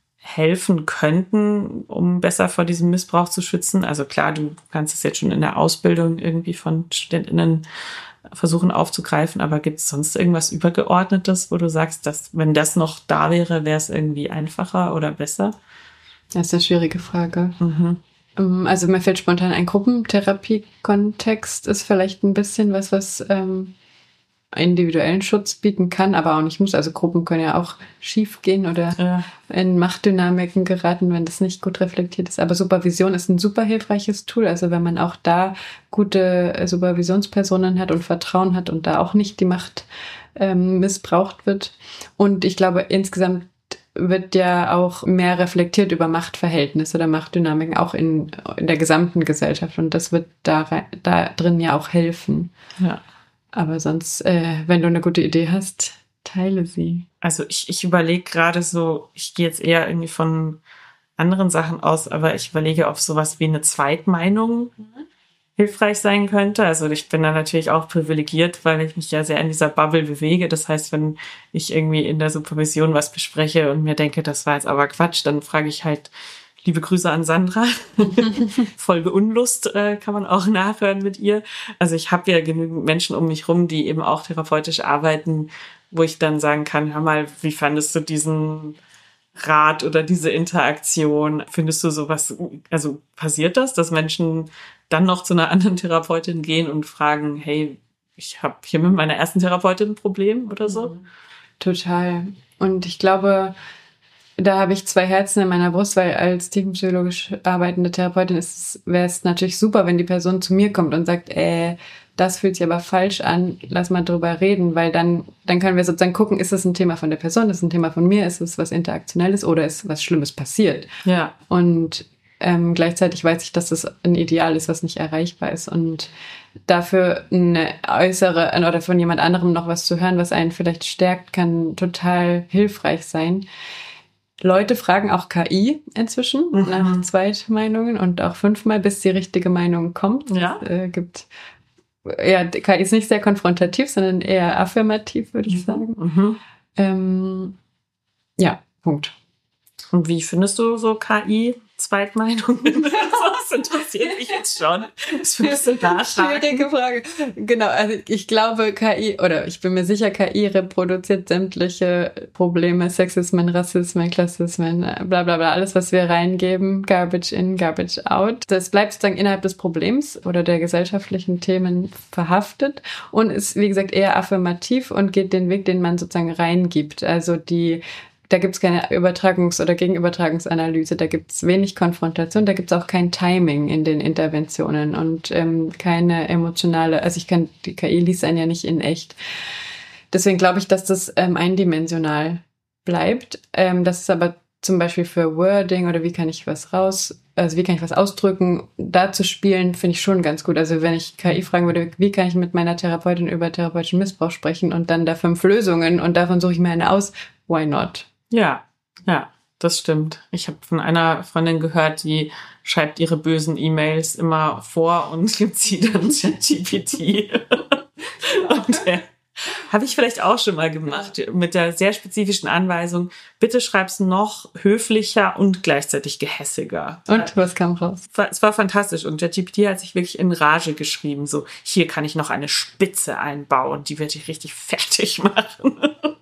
[SPEAKER 1] helfen könnten, um besser vor diesem Missbrauch zu schützen? Also klar, du kannst es jetzt schon in der Ausbildung irgendwie von StudentInnen versuchen aufzugreifen, aber gibt es sonst irgendwas Übergeordnetes, wo du sagst, dass wenn das noch da wäre, wäre es irgendwie einfacher oder besser?
[SPEAKER 2] Das ist eine schwierige Frage. Mhm. Also mir fällt spontan ein Gruppentherapie-Kontext ist vielleicht ein bisschen was, was ähm, individuellen Schutz bieten kann, aber auch nicht muss. Also Gruppen können ja auch schief gehen oder ja. in Machtdynamiken geraten, wenn das nicht gut reflektiert ist. Aber Supervision ist ein super hilfreiches Tool. Also wenn man auch da gute Supervisionspersonen hat und Vertrauen hat und da auch nicht die Macht ähm, missbraucht wird. Und ich glaube, insgesamt wird ja auch mehr reflektiert über Machtverhältnisse oder Machtdynamiken auch in, in der gesamten Gesellschaft. Und das wird da, da drin ja auch helfen.
[SPEAKER 1] Ja.
[SPEAKER 2] Aber sonst, äh, wenn du eine gute Idee hast, teile sie.
[SPEAKER 1] Also ich, ich überlege gerade so, ich gehe jetzt eher irgendwie von anderen Sachen aus, aber ich überlege, ob sowas wie eine Zweitmeinung mhm. hilfreich sein könnte. Also ich bin da natürlich auch privilegiert, weil ich mich ja sehr in dieser Bubble bewege. Das heißt, wenn ich irgendwie in der Supervision was bespreche und mir denke, das war jetzt aber Quatsch, dann frage ich halt, liebe Grüße an Sandra. Folge Unlust äh, kann man auch nachhören mit ihr. Also ich habe ja genügend Menschen um mich rum, die eben auch therapeutisch arbeiten, wo ich dann sagen kann, hör mal, wie fandest du diesen Rat oder diese Interaktion? Findest du sowas, also passiert das, dass Menschen dann noch zu einer anderen Therapeutin gehen und fragen, hey, ich habe hier mit meiner ersten Therapeutin ein Problem oder so?
[SPEAKER 2] Total. Und ich glaube, da habe ich zwei Herzen in meiner Brust, weil als tiefenpsychologisch arbeitende Therapeutin wäre es natürlich super, wenn die Person zu mir kommt und sagt, äh, das fühlt sich aber falsch an, lass mal drüber reden, weil dann dann können wir sozusagen gucken, ist es ein Thema von der Person, ist es ein Thema von mir, ist es was Interaktionelles oder ist was Schlimmes passiert?
[SPEAKER 1] Ja.
[SPEAKER 2] Und ähm, gleichzeitig weiß ich, dass das ein Ideal ist, was nicht erreichbar ist und dafür eine äußere oder von jemand anderem noch was zu hören, was einen vielleicht stärkt, kann total hilfreich sein. Leute fragen auch K I inzwischen mhm. nach Zweitmeinungen und auch fünfmal, bis die richtige Meinung kommt.
[SPEAKER 1] Ja.
[SPEAKER 2] Es äh, gibt, ja, K I ist nicht sehr konfrontativ, sondern eher affirmativ, würde ich
[SPEAKER 1] mhm.
[SPEAKER 2] sagen.
[SPEAKER 1] Mhm.
[SPEAKER 2] Ähm, ja, Punkt.
[SPEAKER 1] Und wie findest du so K I-Zweitmeinungen? Das interessiert mich jetzt schon. Das findest du da
[SPEAKER 2] schwierige Frage. Genau, also ich glaube K I, oder ich bin mir sicher, K I reproduziert sämtliche Probleme, Sexismen, Rassismen, Klassismen, bla bla bla, alles, was wir reingeben, Garbage in, Garbage out. Das bleibt sozusagen innerhalb des Problems oder der gesellschaftlichen Themen verhaftet und ist, wie gesagt, eher affirmativ und geht den Weg, den man sozusagen reingibt. Also die da gibt's keine Übertragungs- oder Gegenübertragungsanalyse, da gibt's wenig Konfrontation, da gibt's auch kein Timing in den Interventionen und ähm, keine emotionale, also ich kann, die K I liest einen ja nicht in echt. Deswegen glaube ich, dass das ähm, eindimensional bleibt. Ähm, das ist aber zum Beispiel für Wording oder wie kann ich was raus, also wie kann ich was ausdrücken, da zu spielen, finde ich schon ganz gut. Also wenn ich K I fragen würde, wie kann ich mit meiner Therapeutin über therapeutischen Missbrauch sprechen und dann da fünf Lösungen und davon suche ich mir eine aus, why not?
[SPEAKER 1] Ja, ja, das stimmt. Ich habe von einer Freundin gehört, die schreibt ihre bösen E-Mails immer vor und gibt sie dann ChatGPT. Und der habe ich vielleicht auch schon mal gemacht, mit der sehr spezifischen Anweisung, bitte schreib's noch höflicher und gleichzeitig gehässiger.
[SPEAKER 2] Und was kam raus?
[SPEAKER 1] Es war fantastisch und ChatGPT hat sich wirklich in Rage geschrieben, so, hier kann ich noch eine Spitze einbauen, die werde ich richtig fertig machen.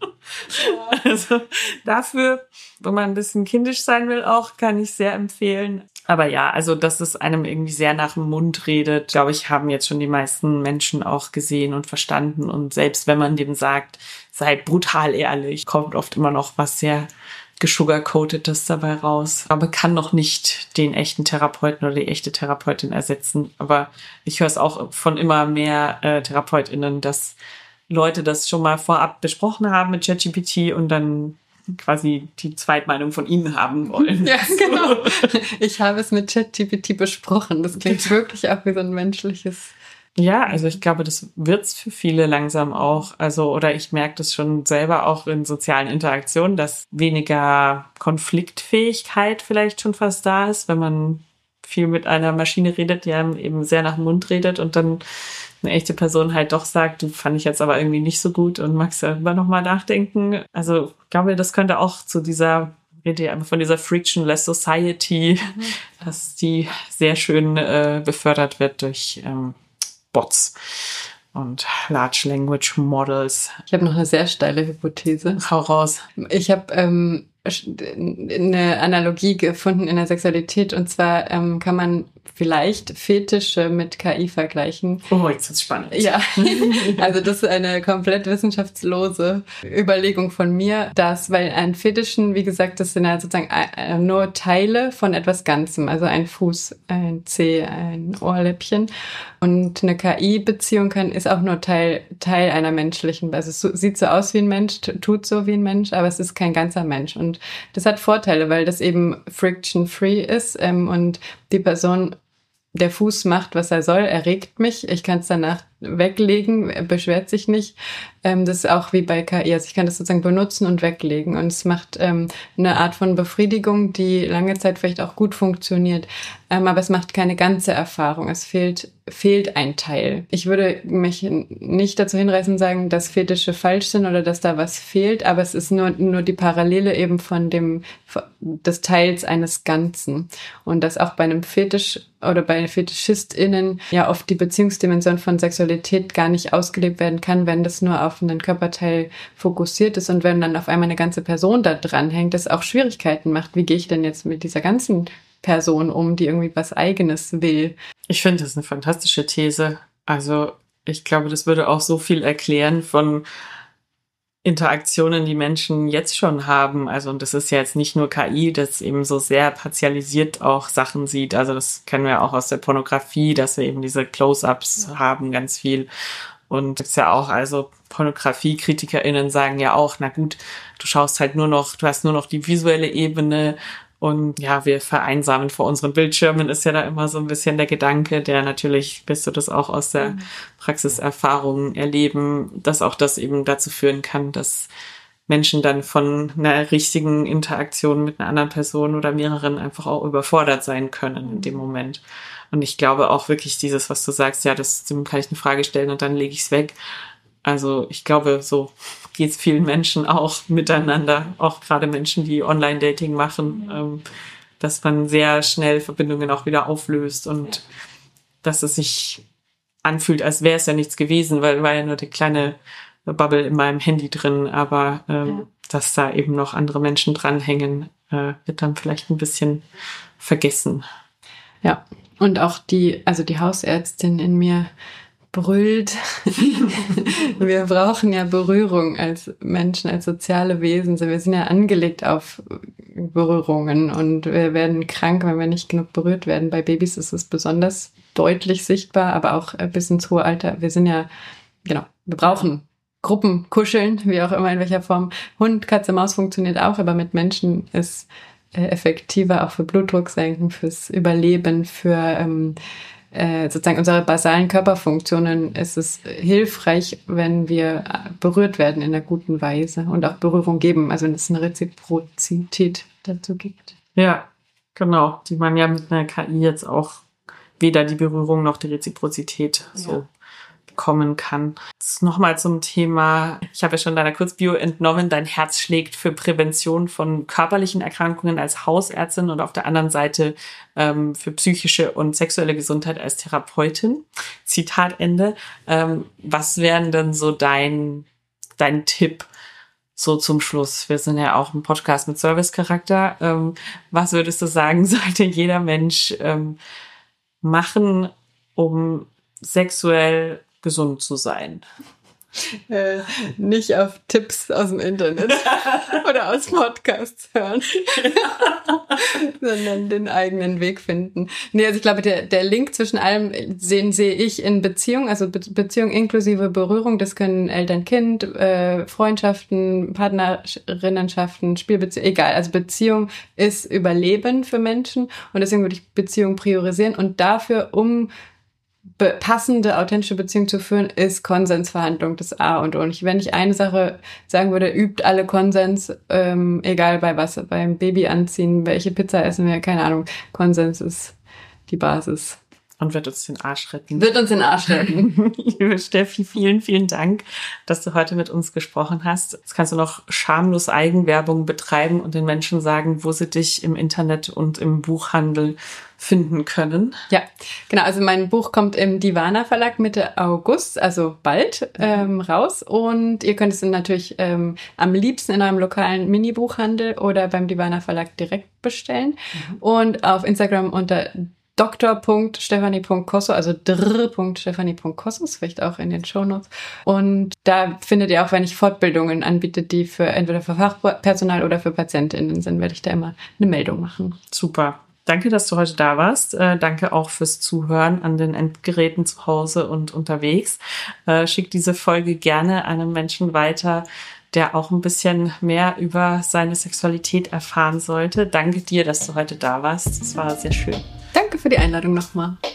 [SPEAKER 1] Ja. Also dafür, wenn man ein bisschen kindisch sein will auch, kann ich sehr empfehlen. Aber ja, also dass es einem irgendwie sehr nach dem Mund redet, glaube ich, haben jetzt schon die meisten Menschen auch gesehen und verstanden. Und selbst wenn man dem sagt, sei brutal ehrlich, kommt oft immer noch was sehr gesugarcoatedes dabei raus. Aber kann noch nicht den echten Therapeuten oder die echte Therapeutin ersetzen. Aber ich höre es auch von immer mehr äh, TherapeutInnen, dass Leute das schon mal vorab besprochen haben mit ChatGPT und dann quasi die Zweitmeinung von ihnen haben wollen.
[SPEAKER 2] Ja, genau. Ich habe es mit ChatGPT besprochen. Das klingt wirklich auch wie so ein menschliches...
[SPEAKER 1] Ja, also ich glaube, das wird's für viele langsam auch. Also, oder ich merke das schon selber auch in sozialen Interaktionen, dass weniger Konfliktfähigkeit vielleicht schon fast da ist, wenn man viel mit einer Maschine redet, die einem eben sehr nach dem Mund redet und dann eine echte Person halt doch sagt, du fand ich jetzt aber irgendwie nicht so gut und magst darüber nochmal nachdenken. Also ich glaube, das könnte auch zu dieser, von dieser Frictionless Society, mhm. dass die sehr schön äh, befördert wird durch ähm, Bots und Large Language Models.
[SPEAKER 2] Ich habe noch eine sehr steile Hypothese.
[SPEAKER 1] Hau raus.
[SPEAKER 2] Ich habe ähm, eine Analogie gefunden in der Sexualität und zwar ähm, kann man vielleicht Fetische mit K I vergleichen.
[SPEAKER 1] Oh, jetzt wird's spannend.
[SPEAKER 2] Ja, also das ist eine komplett wissenschaftslose Überlegung von mir, dass, weil ein Fetischen, wie gesagt, das sind ja sozusagen nur Teile von etwas Ganzem, also ein Fuß, ein Zeh, ein Ohrläppchen und eine K I-Beziehung kann ist auch nur Teil Teil einer menschlichen, also es sieht so aus wie ein Mensch, tut so wie ein Mensch, aber es ist kein ganzer Mensch und das hat Vorteile, weil das eben friction-free ist ähm, und die Person, der Fuß macht, was er soll, erregt mich. Ich kann es danach weglegen, er beschwert sich nicht. Ähm, das ist auch wie bei K I. Also ich kann das sozusagen benutzen und weglegen. Und es macht ähm, eine Art von Befriedigung, die lange Zeit vielleicht auch gut funktioniert. Ähm, aber es macht keine ganze Erfahrung. Es fehlt fehlt ein Teil. Ich würde mich nicht dazu hinreißen sagen, dass Fetische falsch sind oder dass da was fehlt, aber es ist nur nur die Parallele eben von dem des Teils eines Ganzen. Und dass auch bei einem Fetisch oder bei FetischistInnen ja oft die Beziehungsdimension von Sexualität gar nicht ausgelebt werden kann, wenn das nur auf einen Körperteil fokussiert ist und wenn dann auf einmal eine ganze Person da dranhängt, das auch Schwierigkeiten macht. Wie gehe ich denn jetzt mit dieser ganzen Person um, die irgendwie was Eigenes will?
[SPEAKER 1] Ich finde das eine fantastische These. Also ich glaube, das würde auch so viel erklären von Interaktionen, die Menschen jetzt schon haben. Also und das ist ja jetzt nicht nur K I, das eben so sehr partialisiert auch Sachen sieht. Also das kennen wir auch aus der Pornografie, dass wir eben diese Close-ups ja. haben, ganz viel. Und das ist ja auch, also Pornografie-KritikerInnen sagen ja auch, na gut, du schaust halt nur noch, du hast nur noch die visuelle Ebene und ja, wir vereinsamen vor unseren Bildschirmen, ist ja da immer so ein bisschen der Gedanke, der natürlich, wirst du das auch aus der Praxiserfahrung erleben, dass auch das eben dazu führen kann, dass Menschen dann von einer richtigen Interaktion mit einer anderen Person oder mehreren einfach auch überfordert sein können in dem Moment. Und ich glaube auch wirklich dieses, was du sagst, ja, das dem kann ich eine Frage stellen und dann lege ich es weg. Also ich glaube, so geht es vielen Menschen auch miteinander, auch gerade Menschen, die Online-Dating machen, ähm, dass man sehr schnell Verbindungen auch wieder auflöst und dass es sich anfühlt, als wäre es ja nichts gewesen, weil war ja nur die kleine Bubble in meinem Handy drin, aber ähm, ja. dass da eben noch andere Menschen dranhängen, äh, wird dann vielleicht ein bisschen vergessen.
[SPEAKER 2] Ja, und auch die, also die Hausärztin in mir brüllt. Wir brauchen ja Berührung als Menschen, als soziale Wesen. Wir sind ja angelegt auf Berührungen und wir werden krank, wenn wir nicht genug berührt werden. Bei Babys ist es besonders deutlich sichtbar, aber auch bis ins hohe Alter. Wir sind ja, genau, wir brauchen Gruppen, kuscheln, wie auch immer, in welcher Form. Hund, Katze, Maus funktioniert auch, aber mit Menschen ist äh, effektiver, auch für Blutdruck senken, fürs Überleben, für ähm, äh, sozusagen unsere basalen Körperfunktionen ist es hilfreich, wenn wir berührt werden in einer guten Weise und auch Berührung geben, also wenn es eine Reziprozität dazu gibt.
[SPEAKER 1] Ja, genau, die man ja mit einer K I jetzt auch weder die Berührung noch die Reziprozität so ja. bekommen kann. Jetzt nochmal zum Thema, ich habe ja schon deiner Kurzbio entnommen, dein Herz schlägt für Prävention von körperlichen Erkrankungen als Hausärztin und auf der anderen Seite ähm, für psychische und sexuelle Gesundheit als Therapeutin. Zitat Ende. Ähm, was wären denn so dein, dein Tipp so zum Schluss? Wir sind ja auch ein Podcast mit Service-Charakter. Ähm, was würdest du sagen, sollte jeder Mensch ähm, machen, um sexuell gesund zu sein?
[SPEAKER 2] Äh, nicht auf Tipps aus dem Internet oder aus Podcasts hören, sondern den eigenen Weg finden. Nee, also ich glaube, der, der Link zwischen allem sehen, sehe ich in Beziehung, also Be- Beziehung inklusive Berührung. Das können Eltern-Kind, äh, Freundschaften, Partnerinnenschaften, Spielbeziehungen, egal. Also Beziehung ist Überleben für Menschen und deswegen würde ich Beziehung priorisieren und dafür, um passende, authentische Beziehung zu führen, ist Konsensverhandlung das A und O. Und wenn ich eine Sache sagen würde, übt alle Konsens, ähm, egal bei was, beim Baby anziehen, welche Pizza essen wir, keine Ahnung. Konsens ist die Basis.
[SPEAKER 1] Und wird uns den Arsch retten.
[SPEAKER 2] Wird uns den Arsch retten.
[SPEAKER 1] Liebe Steffi, vielen, vielen Dank, dass du heute mit uns gesprochen hast. Jetzt kannst du noch schamlos Eigenwerbung betreiben und den Menschen sagen, wo sie dich im Internet und im Buchhandel finden können.
[SPEAKER 2] Ja, genau. Also mein Buch kommt im Divana Verlag Mitte August, also bald, ähm, raus. Und ihr könnt es natürlich ähm, am liebsten in eurem lokalen Mini-Buchhandel oder beim Divana Verlag direkt bestellen. Mhm. Und auf Instagram unter doktor punkt stefanie punkt kosso, also dr punkt stefanie punkt kosso, ist vielleicht auch in den Shownotes. Und da findet ihr auch, wenn ich Fortbildungen anbiete, die für entweder für Fachpersonal oder für PatientInnen sind, werde ich da immer eine Meldung machen.
[SPEAKER 1] Super. Danke, dass du heute da warst. Äh, danke auch fürs Zuhören an den Endgeräten zu Hause und unterwegs. Äh, schick diese Folge gerne einem Menschen weiter, der auch ein bisschen mehr über seine Sexualität erfahren sollte. Danke dir, dass du heute da warst. Das war sehr schön.
[SPEAKER 2] Danke für die Einladung nochmal.